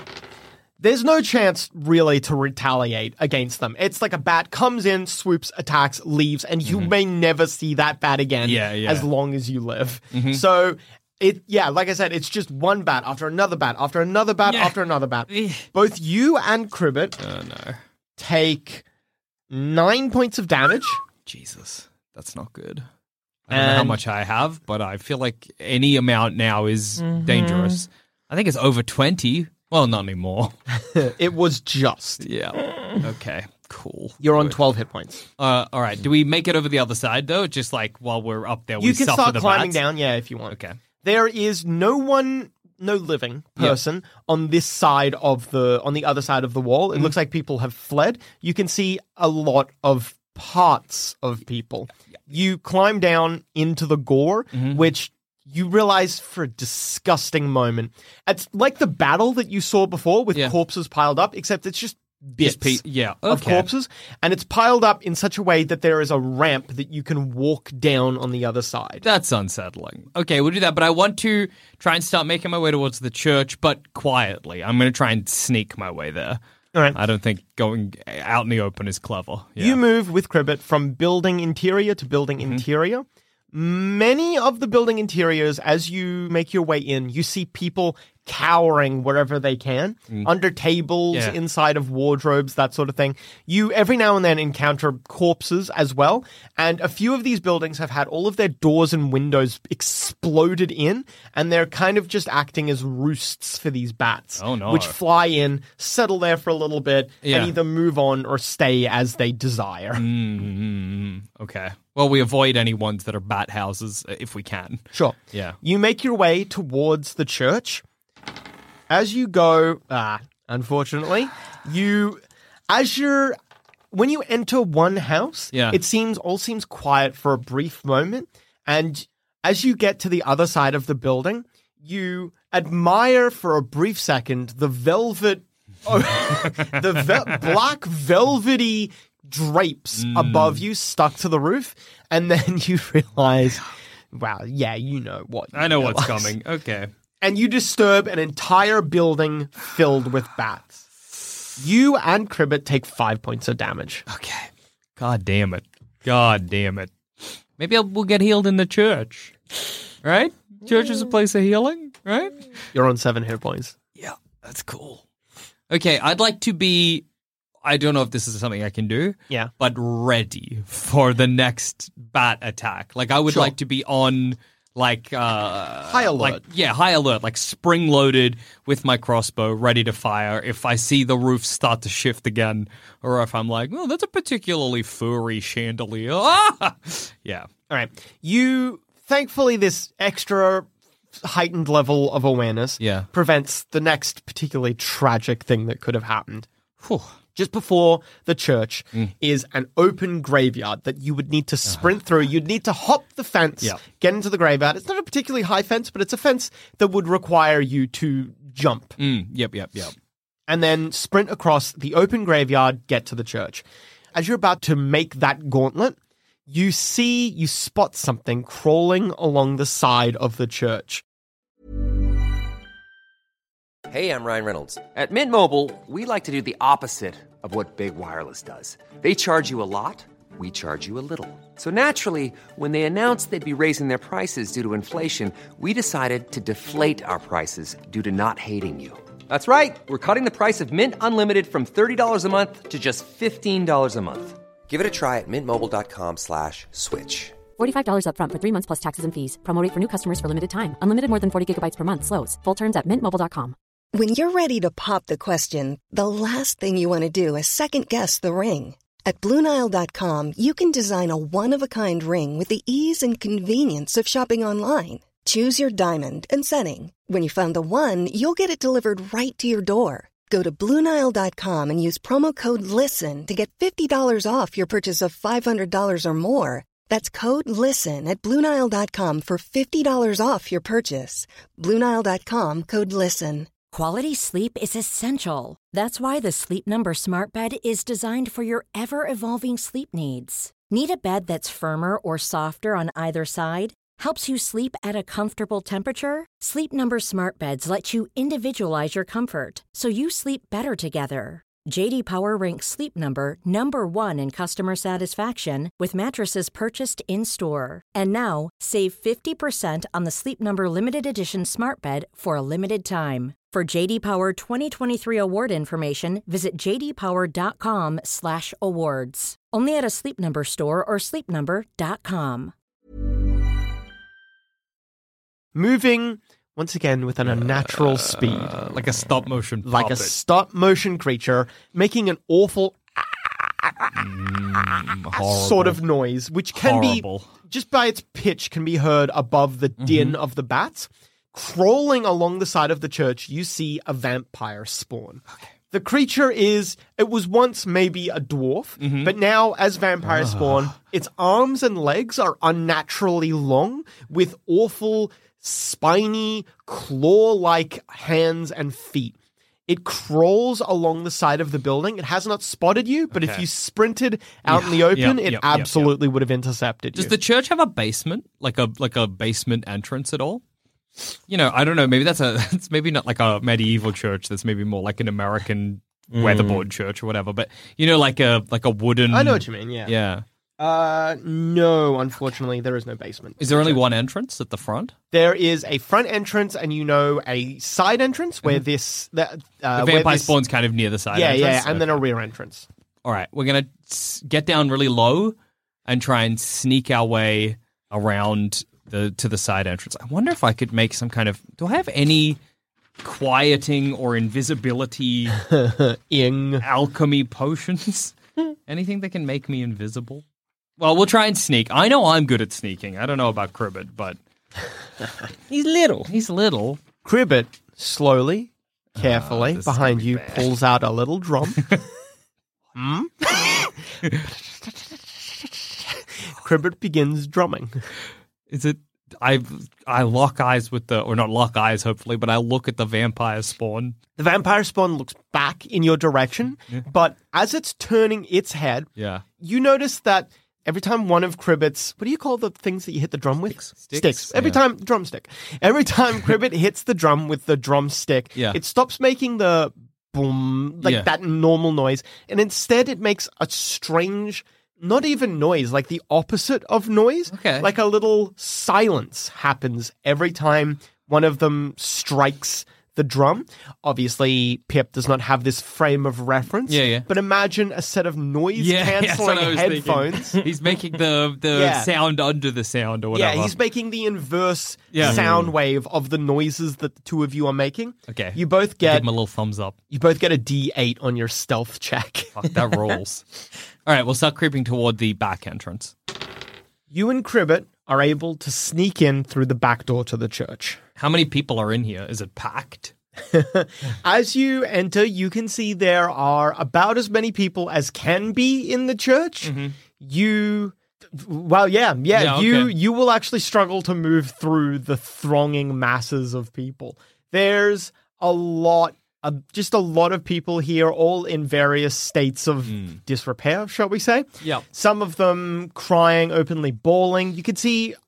There's no chance really to retaliate against them. It's like a bat comes in, swoops, attacks, leaves, and you may never see that bat again Mm-hmm. Yeah, yeah. as long as you live. Mm-hmm. So it yeah, like I said, it's just one bat after another bat after another bat Yeah. after another bat. Eh. Both you and Cribbit Oh no. take nine points of damage. Jesus, that's not good. I don't know how And- much I have, but I feel like any amount now is Mm-hmm. dangerous. I think it's over twenty. Well, not anymore. It was just. Yeah. Okay. Cool. You're on Good. twelve hit points. Uh, all right. Do we make it over the other side though? Just like while we're up there, we You can suffer start the climbing bats? down, yeah, if you want. Okay. There is no one, no living person on this side of the, on the other side of the wall. Mm-hmm. It looks like people have fled. You can see a lot of parts of people. You climb down into the gore, Mm-hmm. which you realize for a disgusting moment. It's like the battle that you saw before with Yeah. corpses piled up, except it's just bits Just pe- yeah. of okay. corpses, and it's piled up in such a way that there is a ramp that you can walk down on the other side. That's unsettling. Okay, we'll do that, but I want to try and start making my way towards the church, but quietly. I'm going to try and sneak my way there. All right. I don't think going out in the open is clever. Yeah. You move with Cribbit from building interior to building Mm-hmm. interior. Many of the building interiors, as you make your way in, you see people cowering wherever they can, under tables, Yeah. inside of wardrobes, that sort of thing. You every now and then encounter corpses as well, and a few of these buildings have had all of their doors and windows exploded in, and they're kind of just acting as roosts for these bats, Oh, no. which fly in, settle there for a little bit, Yeah. and either move on or stay as they desire. Mm, okay. Well, we avoid any ones that are bat houses uh, if we can. Sure. Yeah. You make your way towards the church. As you go, ah, unfortunately, you, as you're, when you enter one house, Yeah. it seems, all seems quiet for a brief moment. And as you get to the other side of the building, you admire for a brief second the velvet, oh, the ve- black velvety drapes Mm. above you stuck to the roof. And then you realize, wow, yeah, you know what. I know you what's realize. coming. Okay. And you disturb an entire building filled with bats. You and Cribbit take five points of damage. Okay. God damn it. God damn it. Maybe I'll, we'll get healed in the church. Right? Church is a place of healing, right? You're on seven hit points. Yeah, that's cool. Okay, I'd like to be, I don't know if this is something I can do, Yeah. but ready for the next bat attack. Like, I would Sure. like to be on, like, uh... High alert. Like, yeah, high alert, like spring-loaded with my crossbow, ready to fire if I see the roof start to shift again, or if I'm like, oh, that's a particularly furry chandelier. Ah! Yeah. All right. You, thankfully, this extra heightened level of awareness Yeah. prevents the next particularly tragic thing that could have happened. Whew. Just before the church Mm. is an open graveyard that you would need to sprint through. You'd need to hop the fence, Yeah. get into the graveyard. It's not a particularly high fence, but it's a fence that would require you to jump Mm, yep, yep, yep. and then sprint across the open graveyard, get to the church. As you're about to make that gauntlet, you see, you spot something crawling along the side of the church. Hey, I'm Ryan Reynolds. At Mint Mobile, we like to do the opposite of what Big Wireless does. They charge you a lot, we charge you a little. So naturally, when they announced they'd be raising their prices due to inflation, we decided to deflate our prices due to not hating you. That's right. We're cutting the price of Mint Unlimited from thirty dollars a month to just fifteen dollars a month. Give it a try at mintmobile.com slash switch. forty-five dollars upfront for three months plus taxes and fees. Promo rate for new customers for limited time. Unlimited more than forty gigabytes per month. Slows full terms at mint mobile dot com. When you're ready to pop the question, the last thing you want to do is second-guess the ring. At Blue Nile dot com, you can design a one-of-a-kind ring with the ease and convenience of shopping online. Choose your diamond and setting. When you find the one, you'll get it delivered right to your door. Go to Blue Nile dot com and use promo code LISTEN to get fifty dollars off your purchase of five hundred dollars or more. That's code LISTEN at Blue Nile dot com for fifty dollars off your purchase. Blue Nile dot com, code LISTEN. Quality sleep is essential. That's why the Sleep Number Smart Bed is designed for your ever-evolving sleep needs. Need a bed that's firmer or softer on either side? Helps you sleep at a comfortable temperature? Sleep Number Smart Beds let you individualize your comfort, so you sleep better together. J D Power ranks Sleep Number number one in customer satisfaction with mattresses purchased in-store. And now, save fifty percent on the Sleep Number Limited Edition Smart Bed for a limited time. For J D Power twenty twenty-three award information, visit j d power dot com slash awards. Only at a Sleep Number store or sleep number dot com. Moving, once again, with an unnatural uh, speed. Like a stop-motion puppet. Like a stop-motion creature, making an awful mm, sort of noise, which can horrible. be, just by its pitch, can be heard above the din mm-hmm. of the bats. Crawling along the side of the church, you see a vampire spawn. Okay. The creature is, it was once maybe a dwarf, mm-hmm. but now as vampire uh. spawn, its arms and legs are unnaturally long with awful spiny, claw-like hands and feet. It crawls along the side of the building. It has not spotted you, but okay. if you sprinted out yeah. in the open, yep, it yep, absolutely yep, yep. would have intercepted Does you. Does the church have a basement? Like a like a basement entrance at all? You know, I don't know. Maybe that's a. It's maybe not like a medieval church. That's maybe more like an American mm. weatherboard church or whatever. But you know, like a like a wooden. I know what you mean. Yeah. Yeah. Uh, no. Unfortunately, there is no basement. Is there only one entrance at the front? There is a front entrance, and you know a side entrance where mm-hmm. this the, uh, the vampire this, spawn's kind of near the side. Yeah, entrance? yeah, and okay. then a rear entrance. All right, we're gonna get down really low and try and sneak our way around the to the side entrance. I wonder if I could make some kind of. Do I have any quieting or invisibility ing alchemy potions? Anything that can make me invisible? Well, we'll try and sneak. I know I'm good at sneaking. I don't know about Cribbit, but he's little. He's little. Cribbit slowly, carefully, oh, behind you, bad. pulls out a little drum. hmm? Cribbit begins drumming. Is it? I I lock eyes with the, or not lock eyes, hopefully, but I look at the vampire spawn. The vampire spawn looks back in your direction, yeah. but as it's turning its head, yeah. you notice that every time one of Cribbit's, what do you call the things that you hit the drum with? Sticks. Sticks. Sticks. Every yeah. time, drumstick. Every time Cribbit hits the drum with the drumstick, yeah. it stops making the boom, like yeah. that normal noise, and instead it makes a strange, not even noise, like the opposite of noise. Okay. Like a little silence happens every time one of them strikes the drum. Obviously, Pip does not have this frame of reference. Yeah, yeah. But imagine a set of noise-canceling yeah, headphones. He's making the, the yeah. sound under the sound or whatever. Yeah, he's making the inverse yeah. sound wave of the noises that the two of you are making. Okay. You both get... Give him a little thumbs up. You both get a D eight on your stealth check. Fuck, that rolls. All right, we'll start creeping toward the back entrance. You and Cribbit are able to sneak in through the back door to the church. How many people are in here? Is it packed? As you enter, you can see there are about as many people as can be in the church. Mm-hmm. You, well, yeah, yeah, yeah you okay. you will actually struggle to move through the thronging masses of people. There's a lot, uh, just a lot of people here, all in various states of mm. disrepair, shall we say? Yeah. Some of them crying, openly bawling. You can see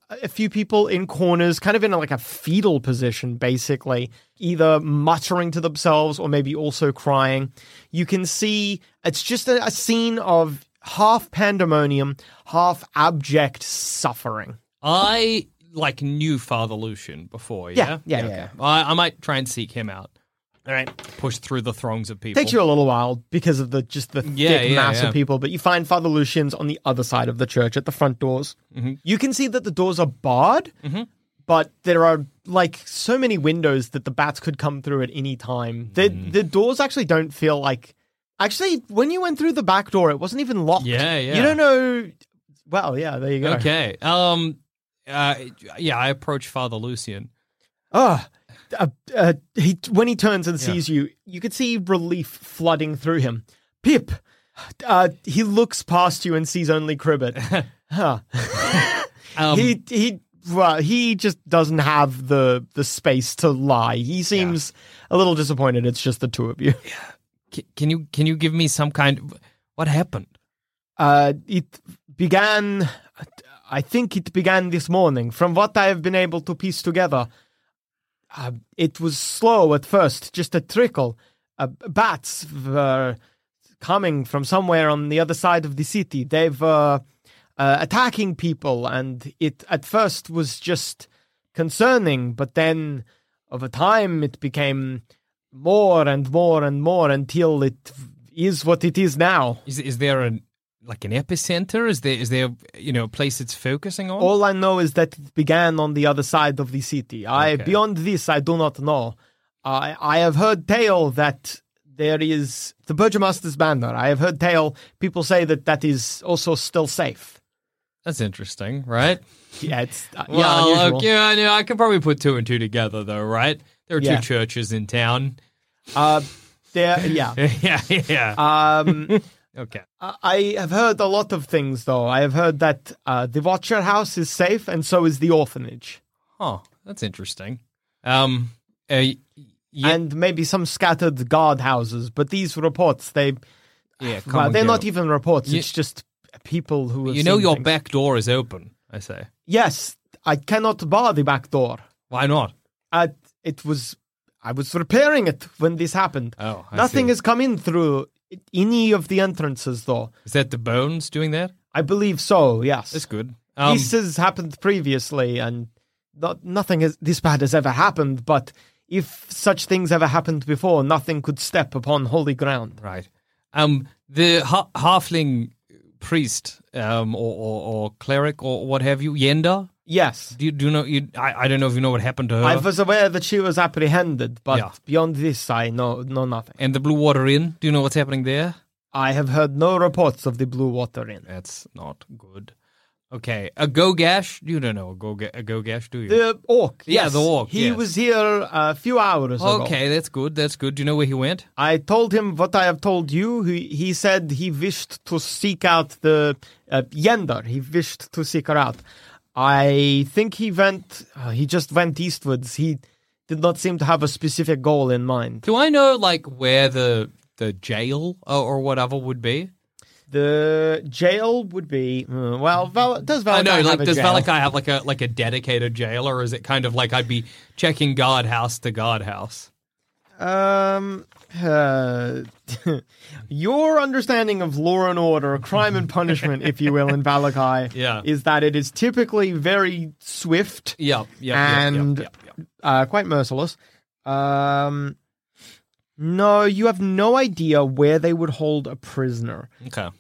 a few people in corners, kind of in a, like a fetal position, basically, either muttering to themselves or maybe also crying. You can see it's just a, a scene of half pandemonium, half abject suffering. I like knew Father Lucian before, Yeah, yeah? yeah, yeah, okay. yeah. I, I might try and seek him out. All right. Push through the throngs of people. Takes you a little while because of the just the Yeah, thick yeah, mass yeah. of people, but you find Father Lucian's on the other side of the church at the front doors. Mm-hmm. You can see that the doors are barred, Mm-hmm. but there are like so many windows that the bats could come through at any time. The Mm. the doors actually don't feel like. Actually, when you went through the back door, it wasn't even locked. Yeah, yeah. You don't know. Well, yeah, there you go. Okay. Um. Uh. Yeah, I approach Father Lucian. Oh, uh, uh, he when he turns and Yeah. sees you, you could see relief flooding through him. Pip, uh, he looks past you and sees only Cribbit. Huh. Um, he he well, he just doesn't have the the space to lie. He seems a little disappointed. It's just the two of you. c- Can you can you give me some kind of what happened? Uh, it began. I think it began this morning. From what I have been able to piece together, uh, it was slow at first, just a trickle. Uh, bats were coming from somewhere on the other side of the city. They were uh, attacking people, and it at first was just concerning, but then over time it became more and more and more until it is what it is now. Is is there an like an epicenter? Is there is there you know a place it's focusing on? All I know is that it began on the other side of the city. I Okay. beyond this, I do not know. I I have heard tale that there is the Burgomaster's banner. I have heard tale people say that that is also still safe. That's interesting, right? Yeah, it's uh, yeah, Well, unusual. okay, I know I could probably put two and two together, though, right? There are Yeah. two churches in town. Uh, there, yeah. yeah, yeah. Um, okay. I I have heard a lot of things, though. I have heard that uh, the Watcher House is safe, and so is the orphanage, Oh, that's interesting. Um, uh, y- yeah, and maybe some scattered guard houses. But these reports, they yeah. Come well, and they're go. not even reports. You- it's just people who have You know seen your things. back door is open. I say. Yes, I cannot bar the back door. Why not? Uh, it was I was repairing it when this happened. Oh, I Nothing see. has come in through any of the entrances, though. Is that the bones doing that? I believe so. Yes, That's good. Um, this has happened previously, and not, nothing has, this bad has ever happened. But if such things ever happened before, nothing could step upon holy ground. Right. Um, the ha- halfling priest, um, or, or, or cleric, or what have you, Yenda. Yes, Do you, do you know? You, I, I don't know if you know what happened to her. I was aware that she was apprehended, but Yeah. beyond this, I know know nothing. And the Blue Water Inn. Do you know what's happening there? I have heard no reports of the Blue Water Inn. That's not good. Okay, a Gogash. You don't know a Go a Gogash, do you? The orc. Yeah, yes. the orc, He yes. was here a few hours ago. Okay, that's good. That's good. Do you know where he went? I told him what I have told you. He, he said he wished to seek out the uh, Yender. He wished to seek her out. I think he went. Uh, he just went eastwards. He did not seem to have a specific goal in mind. Do I know like where the the jail or, or whatever would be? The jail would be uh, well. Val, does Valakai I know. have Like, a does jail? Valakai have like a like a dedicated jail, or is it kind of like I'd be checking guard house to guard house? Um, uh, your understanding of law and order, crime and punishment, if you will, in Valakai, Yeah. is that it is typically very swift Yeah, yeah, and yeah, yeah, yeah. Uh, quite merciless. Um, no, you have no idea where they would hold a prisoner. Okay.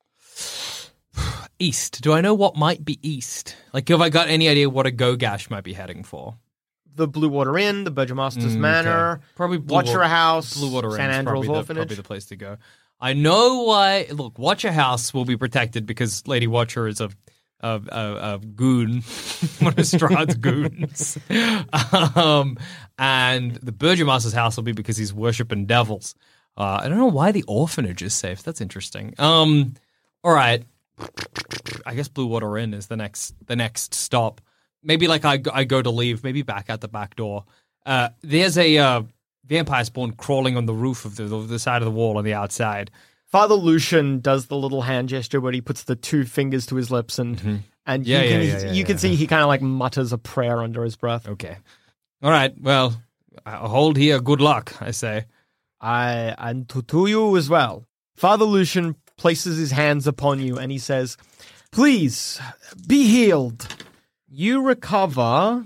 East. Do I know what might be east? Like, have I got any idea what a Gogash might be heading for? The Blue Water Inn, the Burgomaster's Mm, Manor, okay. Probably Blue Watcher Wa- House, Blue Water San Inn's Andrew's probably the, Orphanage. probably the place to go. I know why. Look, Watcher House will be protected because Lady Watcher is a a, a, a goon, one of Strahd's goons, um, and the Burgomaster's house will be because he's worshipping devils. Uh, I don't know why the orphanage is safe. That's interesting. Um, all right, I guess Blue Water Inn is the next the next stop. Maybe like I, go- I go to leave, maybe back out the back door. Uh, there's a uh, vampire spawn crawling on the roof of the, the side of the wall on the outside. Father Lucian does the little hand gesture where he puts the two fingers to his lips and And Yeah, you can, yeah, yeah, yeah, you can yeah. see he kind of like mutters a prayer under his breath. Okay. All right. Well, I'll hold here. Good luck, I say. I and to, to you as well. Father Lucian places his hands upon you and he says, please, be healed. You recover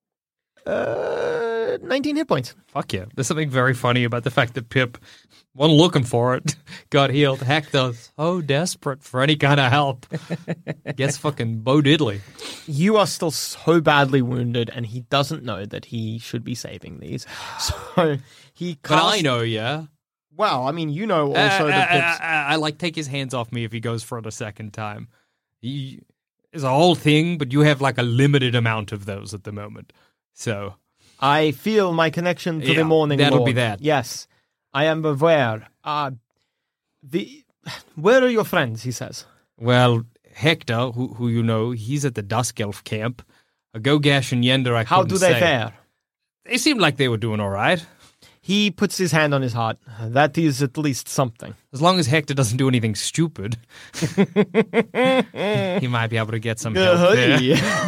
uh, nineteen hit points. Fuck yeah. There's something very funny about the fact that Pip wasn't looking for it, got healed. Hector's so desperate for any kind of help. Gets fucking Bo Diddley. You are still so badly wounded and he doesn't know that he should be saving these. So he But casts... I know, yeah. Well, I mean, you know also Uh, that uh, Pip's... uh, uh, I like take his hands off me if he goes for it a second time. He is a whole thing, but you have like a limited amount of those at the moment. So I feel my connection to Yeah, the morning that'll Lord. be that. Yes, I am aware. Uh, the where are your friends? He says. well, Hector, who who you know, he's at the Dusk Elf camp. A Gogash and Yender, I How couldn't do they say. fare? They seemed like they were doing all right. He puts his hand on his heart. That is at least something. As long as Hector doesn't do anything stupid, he might be able to get some help there.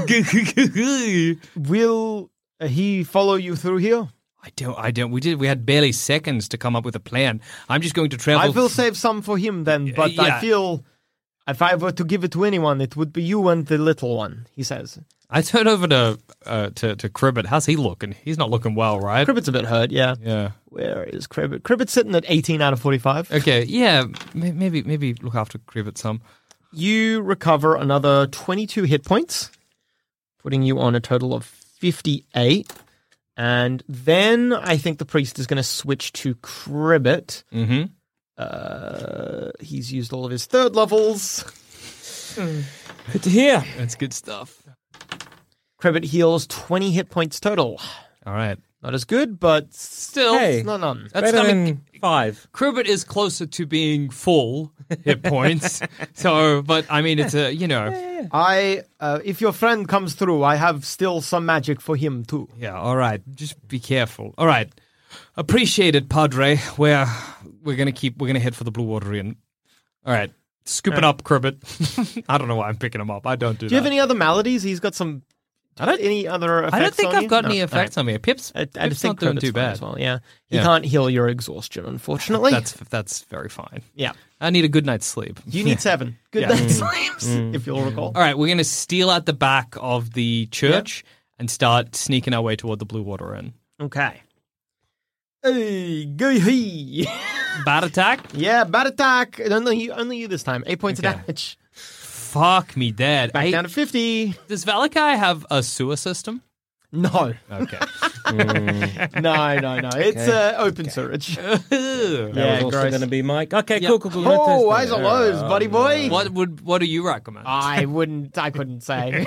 Will he follow you through here? I don't. I don't. We did. We had barely seconds to come up with a plan. I'm just going to travel. I will save some for him then, but Yeah. I feel if I were to give it to anyone, it would be you and the little one, he says. I turn over to uh, to to Cribbit. How's he looking? He's not looking well, right? Cribbit's a bit hurt, yeah. Yeah. Where is Cribbit? Cribbit's sitting at eighteen out of forty-five. Okay. Yeah. may- Maybe maybe look after Cribbit some. You recover another twenty-two hit points, putting you on a total of fifty-eight. And then I think the priest is going to switch to Cribbit. Mm-hmm. Uh, he's used all of his third levels. Good to hear. That's good stuff. Cribbit heals twenty hit points total. All right. Not as good, but Still, Hey. not none. that's Better I mean, than five. Cribbit is closer to being full hit points. So, but I mean, it's a you know. I, uh, if your friend comes through, I have still some magic for him too. Yeah, all right. Just be careful. All right. Appreciate it, Padre. We're we're gonna keep we're gonna head for the Blue Water Inn. All right. Scooping up Cribbit. I don't know why I'm picking him up. I don't do, Do that. you have any other maladies? He's got some. I don't any other effects I don't think on I've you? got No. any effects All on me. Pip's, right. I, I Pip's think not doing Cribbit's too fine bad. as well. Yeah, he Yeah. can't heal your exhaustion, unfortunately. That's that's very fine. yeah. I need a good night's sleep. You need seven good Yeah. night's sleeps, if you'll recall. All right, we're gonna steal out the back of the church and start sneaking our way toward the Blue Water Inn. Okay. Hey, go he. Bat attack? Yeah, bad attack. Only you, only you this time. Eight points Okay. of damage. Fuck me dead. Back Hey, down to fifty. does Valakai have a sewer system? No, Okay. no, no, no. It's uh, open sewage. That Yeah, was also gross. going to be Mike. Okay, Yeah. cool, cool, cool. Oh, eyes are lows, buddy boy. what would what do you recommend? I wouldn't. I couldn't say.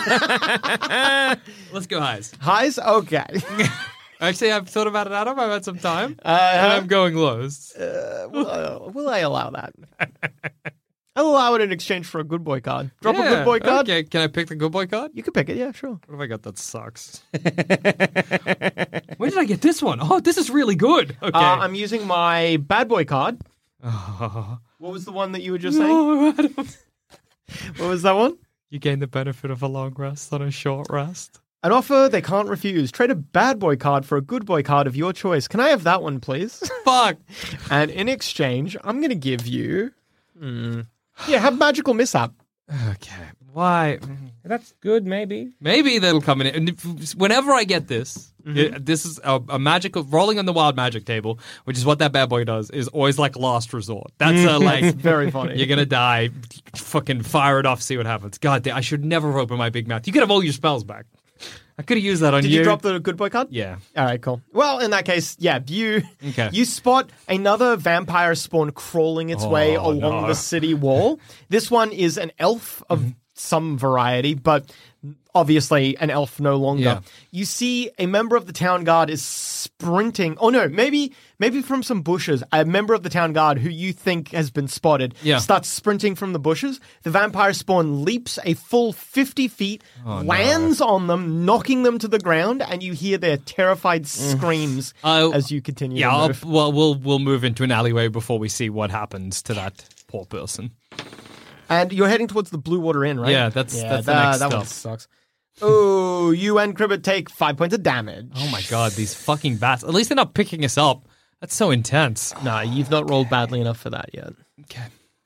Let's go highs. Highs. Okay. Actually, I've thought about it, Adam. I've had some time. Uh, and I'm going lows. Uh, will, will I allow that? I'll allow it in exchange for a good boy card. Drop a Yeah, good boy card. Okay, can I pick the good boy card? You can pick it. Yeah, sure. What have I got that sucks? Where did I get this one? Oh, this is really good. Okay. Uh, I'm using my bad boy card. What was the one that you were just saying? Oh, Adam. What was that one? You gain the benefit of a long rest on a short rest. An offer they can't refuse. Trade a bad boy card for a good boy card of your choice. Can I have that one, please? Fuck. And in exchange, I'm going to give you. Hmm, yeah, have magical mishap. Okay. Why? That's good, maybe. Maybe that'll come in. And if- whenever I get this, it- this is a, a magical rolling on the wild magic table, which is what that bad boy does. Is always like last resort. That's a like Very funny. You're gonna die. Fucking fire it off. See what happens. God damn! I should never open my big mouth. You could have all your spells back. I could have used that on Did you. you drop the good boy card? Yeah. All right, cool. Well, in that case, yeah, you Okay. you spot another vampire spawn crawling its way Oh, along no. the city wall. This one is an elf of Mm-hmm. some variety, but obviously an elf no longer. Yeah. You see a member of the town guard is sprinting. Oh no, maybe maybe from some bushes. A member of the town guard who you think has been spotted Yeah. starts sprinting from the bushes. The vampire spawn leaps a full fifty feet, Oh, lands on them, knocking them to the ground, and you hear their terrified screams Uh, as you continue Yeah. to I'll, move. well, we'll we'll move into an alleyway before we see what happens to that poor person. And you're heading towards the Blue Water Inn, right? Yeah, that's yeah, that's the that, next that stop. one sucks. Oh, you and Cribbit take five points of damage. Oh my god, these fucking bats. At least they're not picking us up. That's so intense. Nah, you've not rolled badly enough for that yet. Okay.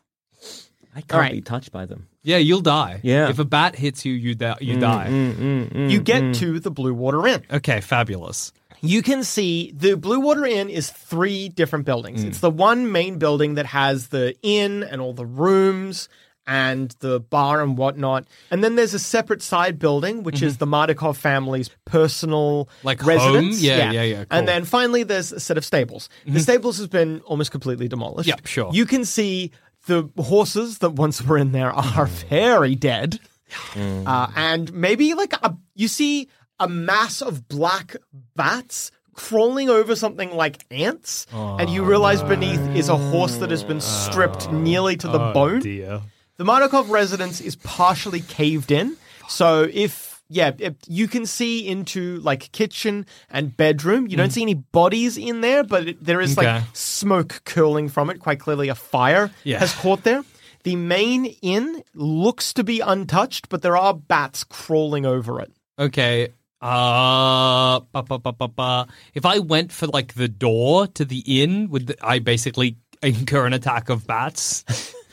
I can't right. be touched by them. Yeah, you'll die. Yeah. If a bat hits you, you, da- you Mm, die. mm, mm, mm, You get mm. to the Blue Water Inn. Okay, fabulous. You can see the Blue Water Inn is three different buildings. Mm. It's the one main building that has the inn and all the rooms and the bar and whatnot. And then there's a separate side building, which mm-hmm. is the Mardukov family's personal like residence. Home? Yeah, yeah, yeah. yeah cool. And then finally there's a set of stables. Mm-hmm. The stables has been almost completely demolished. Yep, sure. You can see the horses that once were in there are very dead. Mm. Uh, and maybe like a, you see a mass of black bats crawling over something like ants, oh, and you realize no. beneath is a horse that has been stripped oh, nearly to the oh bone. Dear. The Mardukov residence is partially caved in, so if, yeah, if you can see into like kitchen and bedroom. You mm. don't see any bodies in there, but it, there is okay. like smoke curling from it. Quite clearly a fire yeah. has caught there. The main inn looks to be untouched, but there are bats crawling over it. Okay. Uh, ba, ba, ba, ba, ba. If I went for like the door to the inn, would the, I basically incur an attack of bats?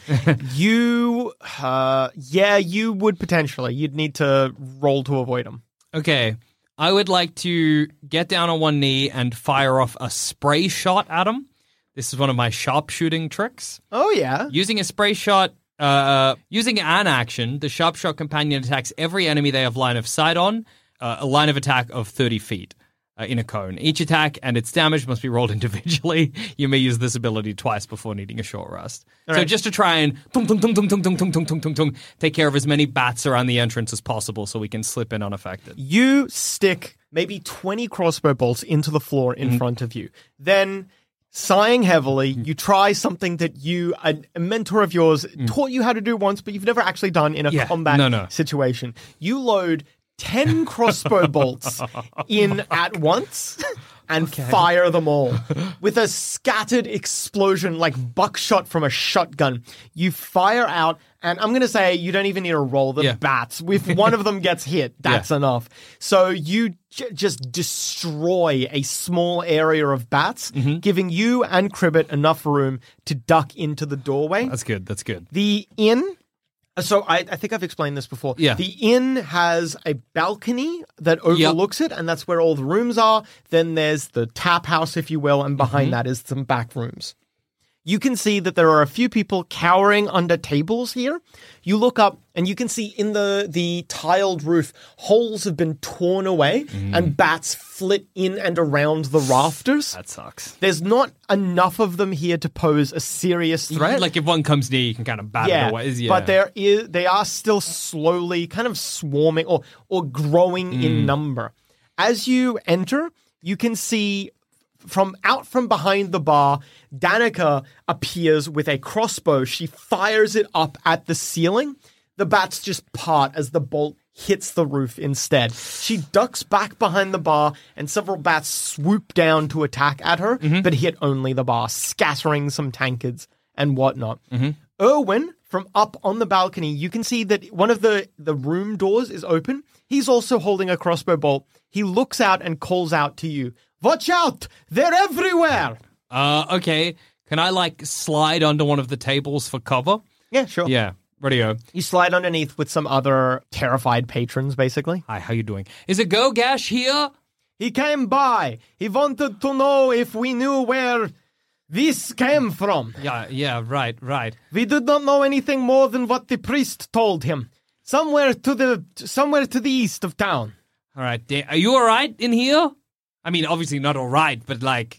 you, uh, yeah, you would potentially. You'd need to roll to avoid them. Okay. I would like to get down on one knee and fire off a spray shot at them. This is one of my sharpshooting tricks. Oh, yeah. Using a spray shot, uh, using an action, the sharp shot companion attacks every enemy they have line of sight on, uh, a line of attack of thirty feet. Uh, in a cone. Each attack and its damage must be rolled individually. You may use this ability twice before needing a short rest. All so right. just to try and tung, tung, tung, tung, tung, tung, tung, tung, tung, tung, tung, take care of as many bats around the entrance as possible so we can slip in unaffected. You stick maybe twenty crossbow bolts into the floor in mm-hmm. front of you. Then, sighing heavily, mm-hmm. you try something that you, a, a mentor of yours, mm-hmm. taught you how to do once, but you've never actually done in a yeah, combat no, no. situation. You load ten crossbow bolts in at once and okay. fire them all. With a scattered explosion like buckshot from a shotgun, you fire out, and I'm going to say you don't even need to roll the yeah. bats. If one of them gets hit, that's yeah. enough. So you j- just destroy a small area of bats, mm-hmm. giving you and Cribbit enough room to duck into the doorway. That's good, that's good. The inn... So I, I think I've explained this before. Yeah. The inn has a balcony that overlooks yep. it, and that's where all the rooms are. Then there's the tap house, if you will, and behind mm-hmm. that is some back rooms. You can see that there are a few people cowering under tables here. You look up, and you can see in the, the tiled roof, holes have been torn away, mm. and bats flit in and around the rafters. That sucks. There's not enough of them here to pose a serious threat. Like if one comes near, you can kind of bat yeah, it away. Yeah, but there is, they are still slowly kind of swarming or, or growing mm. in number. As you enter, you can see... From out from behind the bar, Danica appears with a crossbow. She fires it up at the ceiling. The bats just part as the bolt hits the roof instead. She ducks back behind the bar, and several bats swoop down to attack at her, mm-hmm. but hit only the bar, scattering some tankards and whatnot. Mm-hmm. Erwin, from up on the balcony, you can see that one of the, the room doors is open. He's also holding a crossbow bolt. He looks out and calls out to you. Watch out! They're everywhere! Uh, okay. Can I, like, slide onto one of the tables for cover? Yeah, sure. Yeah, radio. You slide underneath with some other terrified patrons, basically. Hi, how you doing? Is it Gogash here? He came by. He wanted to know if we knew where this came from. Yeah, yeah, right, right. We did not know anything more than what the priest told him. Somewhere to the, somewhere to the east of town. All right, are you all right in here? I mean, obviously not all right, but like...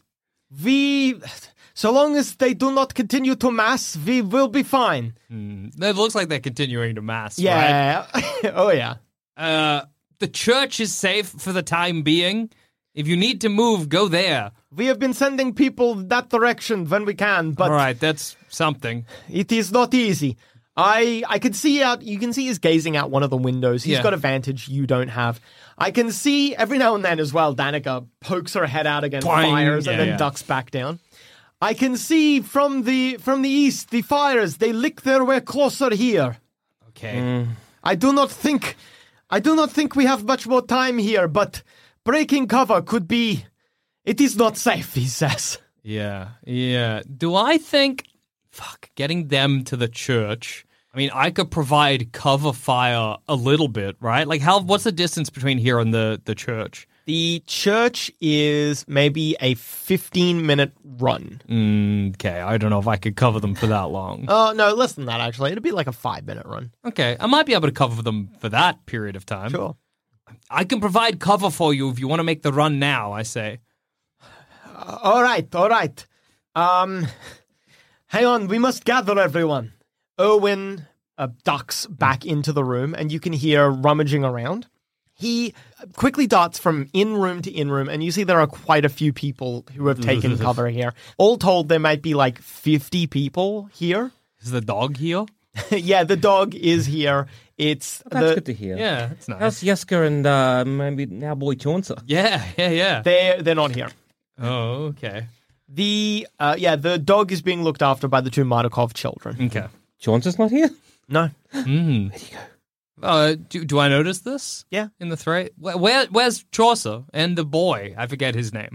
We... So long as they do not continue to mass, we will be fine. Mm, it looks like they're continuing to mass, yeah. right? Oh, yeah. Uh, the church is safe for the time being. If you need to move, go there. We have been sending people that direction when we can, but... All right, that's something. It is not easy. I I can see out, you can see he's gazing out one of the windows. He's yeah. got a vantage you don't have. I can see every now and then as well, Danica pokes her head out again, Twang. fires, yeah, and then yeah. ducks back down. I can see from the from the east the fires. They lick their way closer here. Okay. Mm. I do not think, I do not think we have much more time here. But breaking cover could be. It is not safe, he says. Yeah, yeah. Do I think, fuck, getting them to the church? I mean, I could provide cover fire a little bit, right? Like, how? What's the distance between here and the the church? The church is maybe a fifteen-minute run. Mm, okay, I don't know if I could cover them for that long. Oh, uh, no, less than that, actually. It'd be like a five-minute run. Okay, I might be able to cover them for that period of time. Sure. I can provide cover for you if you want to make the run now, I say. Uh, all right, all right. Um, hang on, we must gather everyone. Owen uh, ducks back into the room, and you can hear rummaging around. He quickly darts from in-room to in-room, and you see there are quite a few people who have taken cover here. All told, there might be like fifty people here. Is the dog here? Yeah, the dog is here. It's Oh, that's the, good to hear. Yeah, that's nice. How's Jesker and uh, maybe now boy Chauncey? Yeah, yeah, yeah. They're, they're not here. Oh, okay. The, uh, yeah, the dog is being looked after by the two Mardukov children. Okay. Chauncey's not here? No. Mm. Where do you go? Uh, do, do I notice this? Yeah. In the thread? Where, where Where's Chaucer and the boy? I forget his name.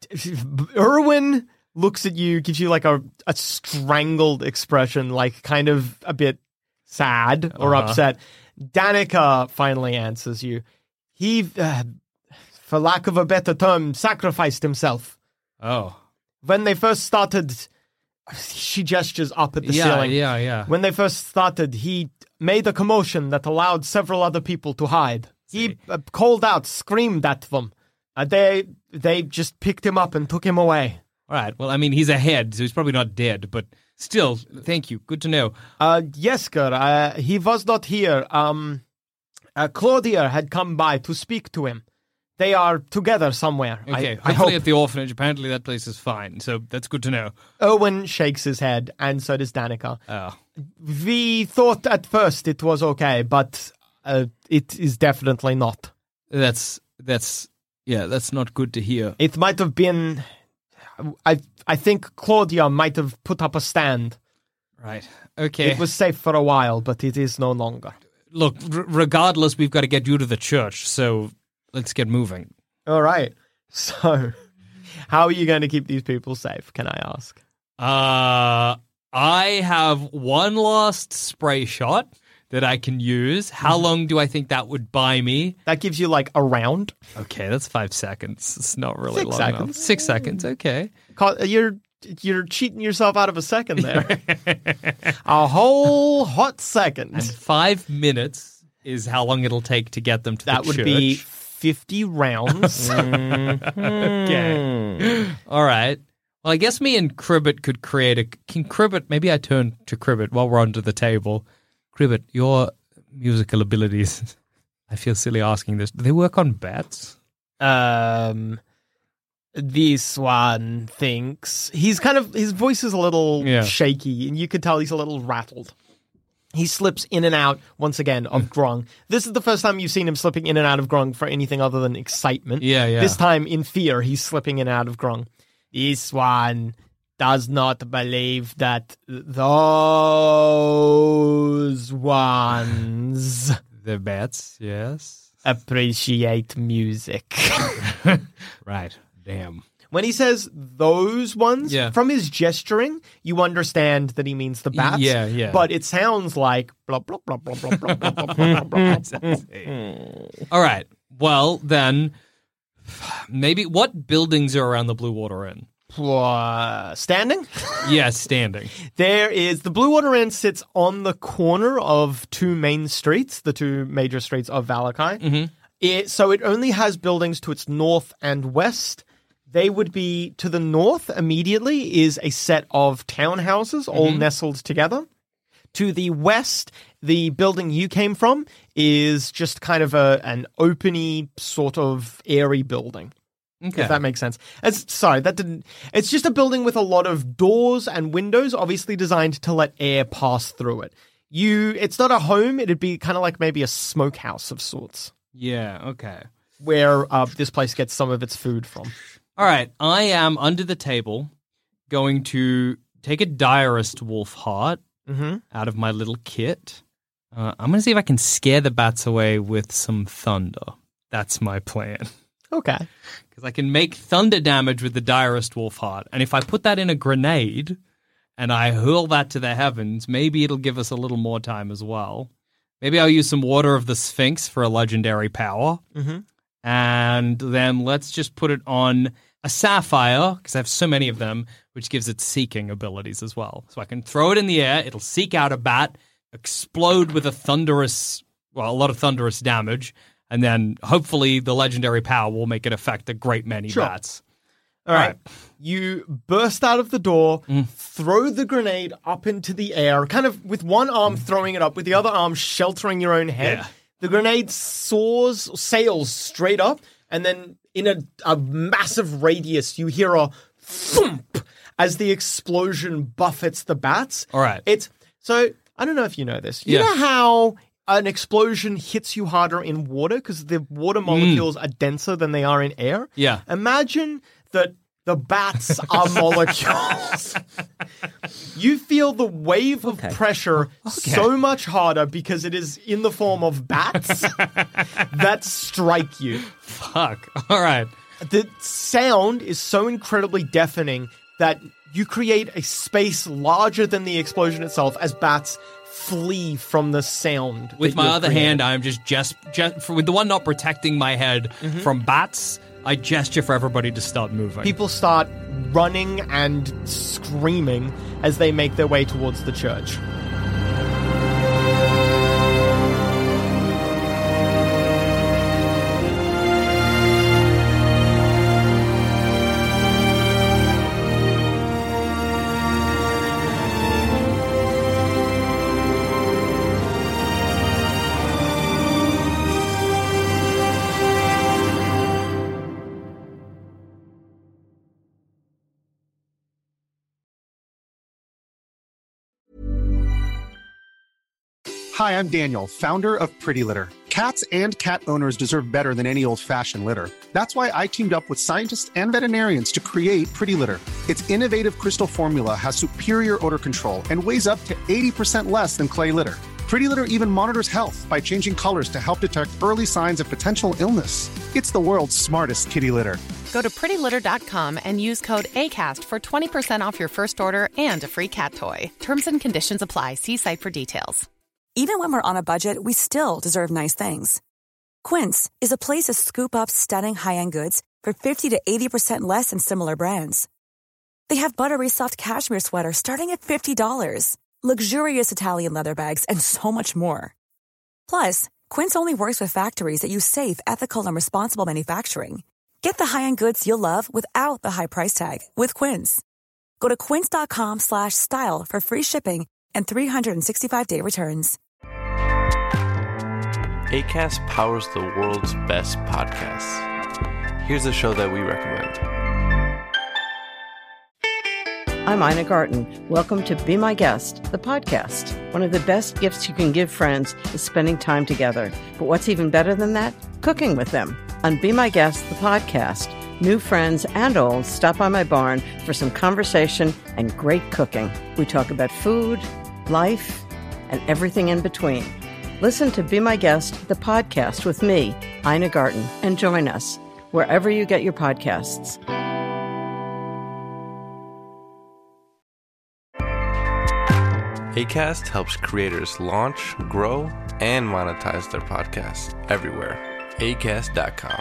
Erwin looks at you, gives you like a, a strangled expression, like kind of a bit sad or Uh-huh. upset. Danica finally answers you. He, uh, for lack of a better term, sacrificed himself. Oh. When they first started, she gestures up at the yeah, ceiling. yeah, yeah. When they first started, he made a commotion that allowed several other people to hide. He uh, called out, screamed at them. Uh, they they just picked him up and took him away. All right. Well, I mean, he's ahead, so he's probably not dead, but still, thank you. Good to know. Uh, Jesker, uh, he was not here. Um, uh, Claudia had come by to speak to him. They are together somewhere. Okay. I, I Hopefully hope. at the orphanage. Apparently that place is fine, so that's good to know. Owen shakes his head, and so does Danica. Oh. We thought at first it was okay, but uh, it is definitely not. That's, that's, yeah, that's not good to hear. It might have been. I I think Claudia might have put up a stand. Right. Okay. It was safe for a while, but it is no longer. Look, r- regardless, we've got to get you to the church, so let's get moving. All right. So, how are you going to keep these people safe, can I ask? Uh, I have one last spray shot that I can use. How long do I think that would buy me? That gives you like a round. Okay, that's five seconds. It's not really Six long seconds. enough. Six seconds, okay. Co- You're you're cheating yourself out of a second there. A whole hot second. And five minutes is how long it'll take to get them to That the would church. be fifty rounds. Okay. All right. Well, I guess me and Cribbit could create a... Can Cribbit... Maybe I turn to Cribbit while we're under the table. Cribbit, your musical abilities... I feel silly asking this. Do they work on bats? Um, this one thinks he's kind of his voice is a little Yeah. shaky, and you could tell he's a little rattled. He slips in and out once again of Grung. This is the first time you've seen him slipping in and out of Grung for anything other than excitement. Yeah, yeah. This time, in fear, he's slipping in and out of Grung. This one does not believe that those ones The bats, yes. appreciate music. Right. Damn. When he says those ones, Yeah. from his gesturing, you understand that he means the bats. Yeah, yeah. But it sounds like blah, blah, blah, blah, blah, blah, blah, blah, blah, blah, blah. All right. Well, then, maybe what buildings are around the Blue Water Inn? Uh, standing? Yeah, standing. There is the Blue Water Inn sits on the corner of two main streets, the two major streets of Valakai. Mm-hmm. It, so it only has buildings to its north and west. They would be to the north immediately is a set of townhouses all Mm-hmm. nestled together. To the west, the building you came from is just kind of a an openy sort of airy building. Okay. If that makes sense. It's, sorry, that didn't. It's just a building with a lot of doors and windows, obviously designed to let air pass through it. You, it's not a home. It'd be kind of like maybe a smokehouse of sorts, Yeah, okay. where uh, this place gets some of its food from. All right. I am under the table going to take a Diarist Wolf Heart Mm-hmm. out of my little kit. Uh, I'm going to see if I can scare the bats away with some thunder. That's my plan. Okay. Because I can make thunder damage with the Diarist Wolf Heart. And if I put that in a grenade and I hurl that to the heavens, maybe it'll give us a little more time as well. Maybe I'll use some Water of the Sphinx for a legendary power. Mm-hmm. And then let's just put it on a Sapphire, because I have so many of them, which gives it seeking abilities as well. So I can throw it in the air, it'll seek out a bat, explode with a thunderous, well, a lot of thunderous damage, and then hopefully the legendary power will make it affect a great many Sure. bats. All right. You burst out of the door, mm. throw the grenade up into the air, kind of with one arm throwing it up, with the other arm sheltering your own head. Yeah. The grenade soars, sails straight up, and then in a, a massive radius, you hear a thump as the explosion buffets the bats. All right. It's so I don't know if you know this. You Yeah. know how an explosion hits you harder in water because the water molecules are denser than they are in air? Yeah. Imagine that the bats are molecules. You feel the wave of Okay. pressure so much harder because it is in the form of bats that strike you. Fuck. All right. The sound is so incredibly deafening that you create a space larger than the explosion itself as bats flee from the sound. With that my you're other creating. hand, I'm just, just, just for, with the one not protecting my head Mm-hmm. from bats, I gesture for everybody to start moving. People start running and screaming as they make their way towards the church. Hi, I'm Daniel, founder of Pretty Litter. Cats and cat owners deserve better than any old-fashioned litter. That's why I teamed up with scientists and veterinarians to create Pretty Litter. Its innovative crystal formula has superior odor control and weighs up to eighty percent less than clay litter. Pretty Litter even monitors health by changing colors to help detect early signs of potential illness. It's the world's smartest kitty litter. Go to pretty litter dot com and use code ACAST for twenty percent off your first order and a free cat toy. Terms and conditions apply. See site for details. Even when we're on a budget, we still deserve nice things. Quince is a place to scoop up stunning high-end goods for fifty to eighty percent less than similar brands. They have buttery soft cashmere sweaters starting at fifty dollars, luxurious Italian leather bags, and so much more. Plus, Quince only works with factories that use safe, ethical, and responsible manufacturing. Get the high-end goods you'll love without the high price tag with Quince. Go to quince dot com slash style for free shipping and three sixty-five day returns. Acast powers the world's best podcasts. Here's a show that we recommend. I'm Ina Garten. Welcome to Be My Guest, the podcast. One of the best gifts you can give friends is spending time together. But what's even better than that? Cooking with them. On Be My Guest, the podcast, new friends and old stop by my barn for some conversation and great cooking. We talk about food, life, and everything in between. Listen to Be My Guest, the podcast with me, Ina Garten, and join us wherever you get your podcasts. Acast helps creators launch, grow, and monetize their podcasts everywhere. acast dot com.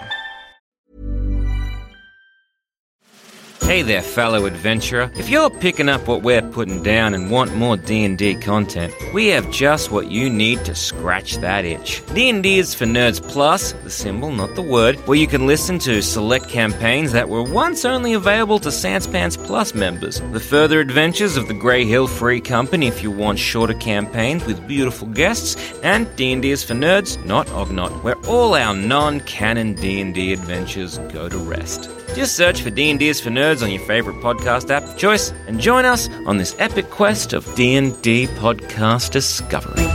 Hey there, fellow adventurer. If you're picking up what we're putting down and want more D and D content, we have just what you need to scratch that itch. D and D is for Nerds Plus, the symbol, not the word, where you can listen to select campaigns that were once only available to Sanspants Plus members. The further adventures of the Grey Hill Free Company if you want shorter campaigns with beautiful guests, and D and D is for Nerds, not Ognot, where all our non-canon D and D adventures go to rest. Just search for D and D is for Nerds on your favorite podcast app of choice and join us on this epic quest of D and D podcast discovery.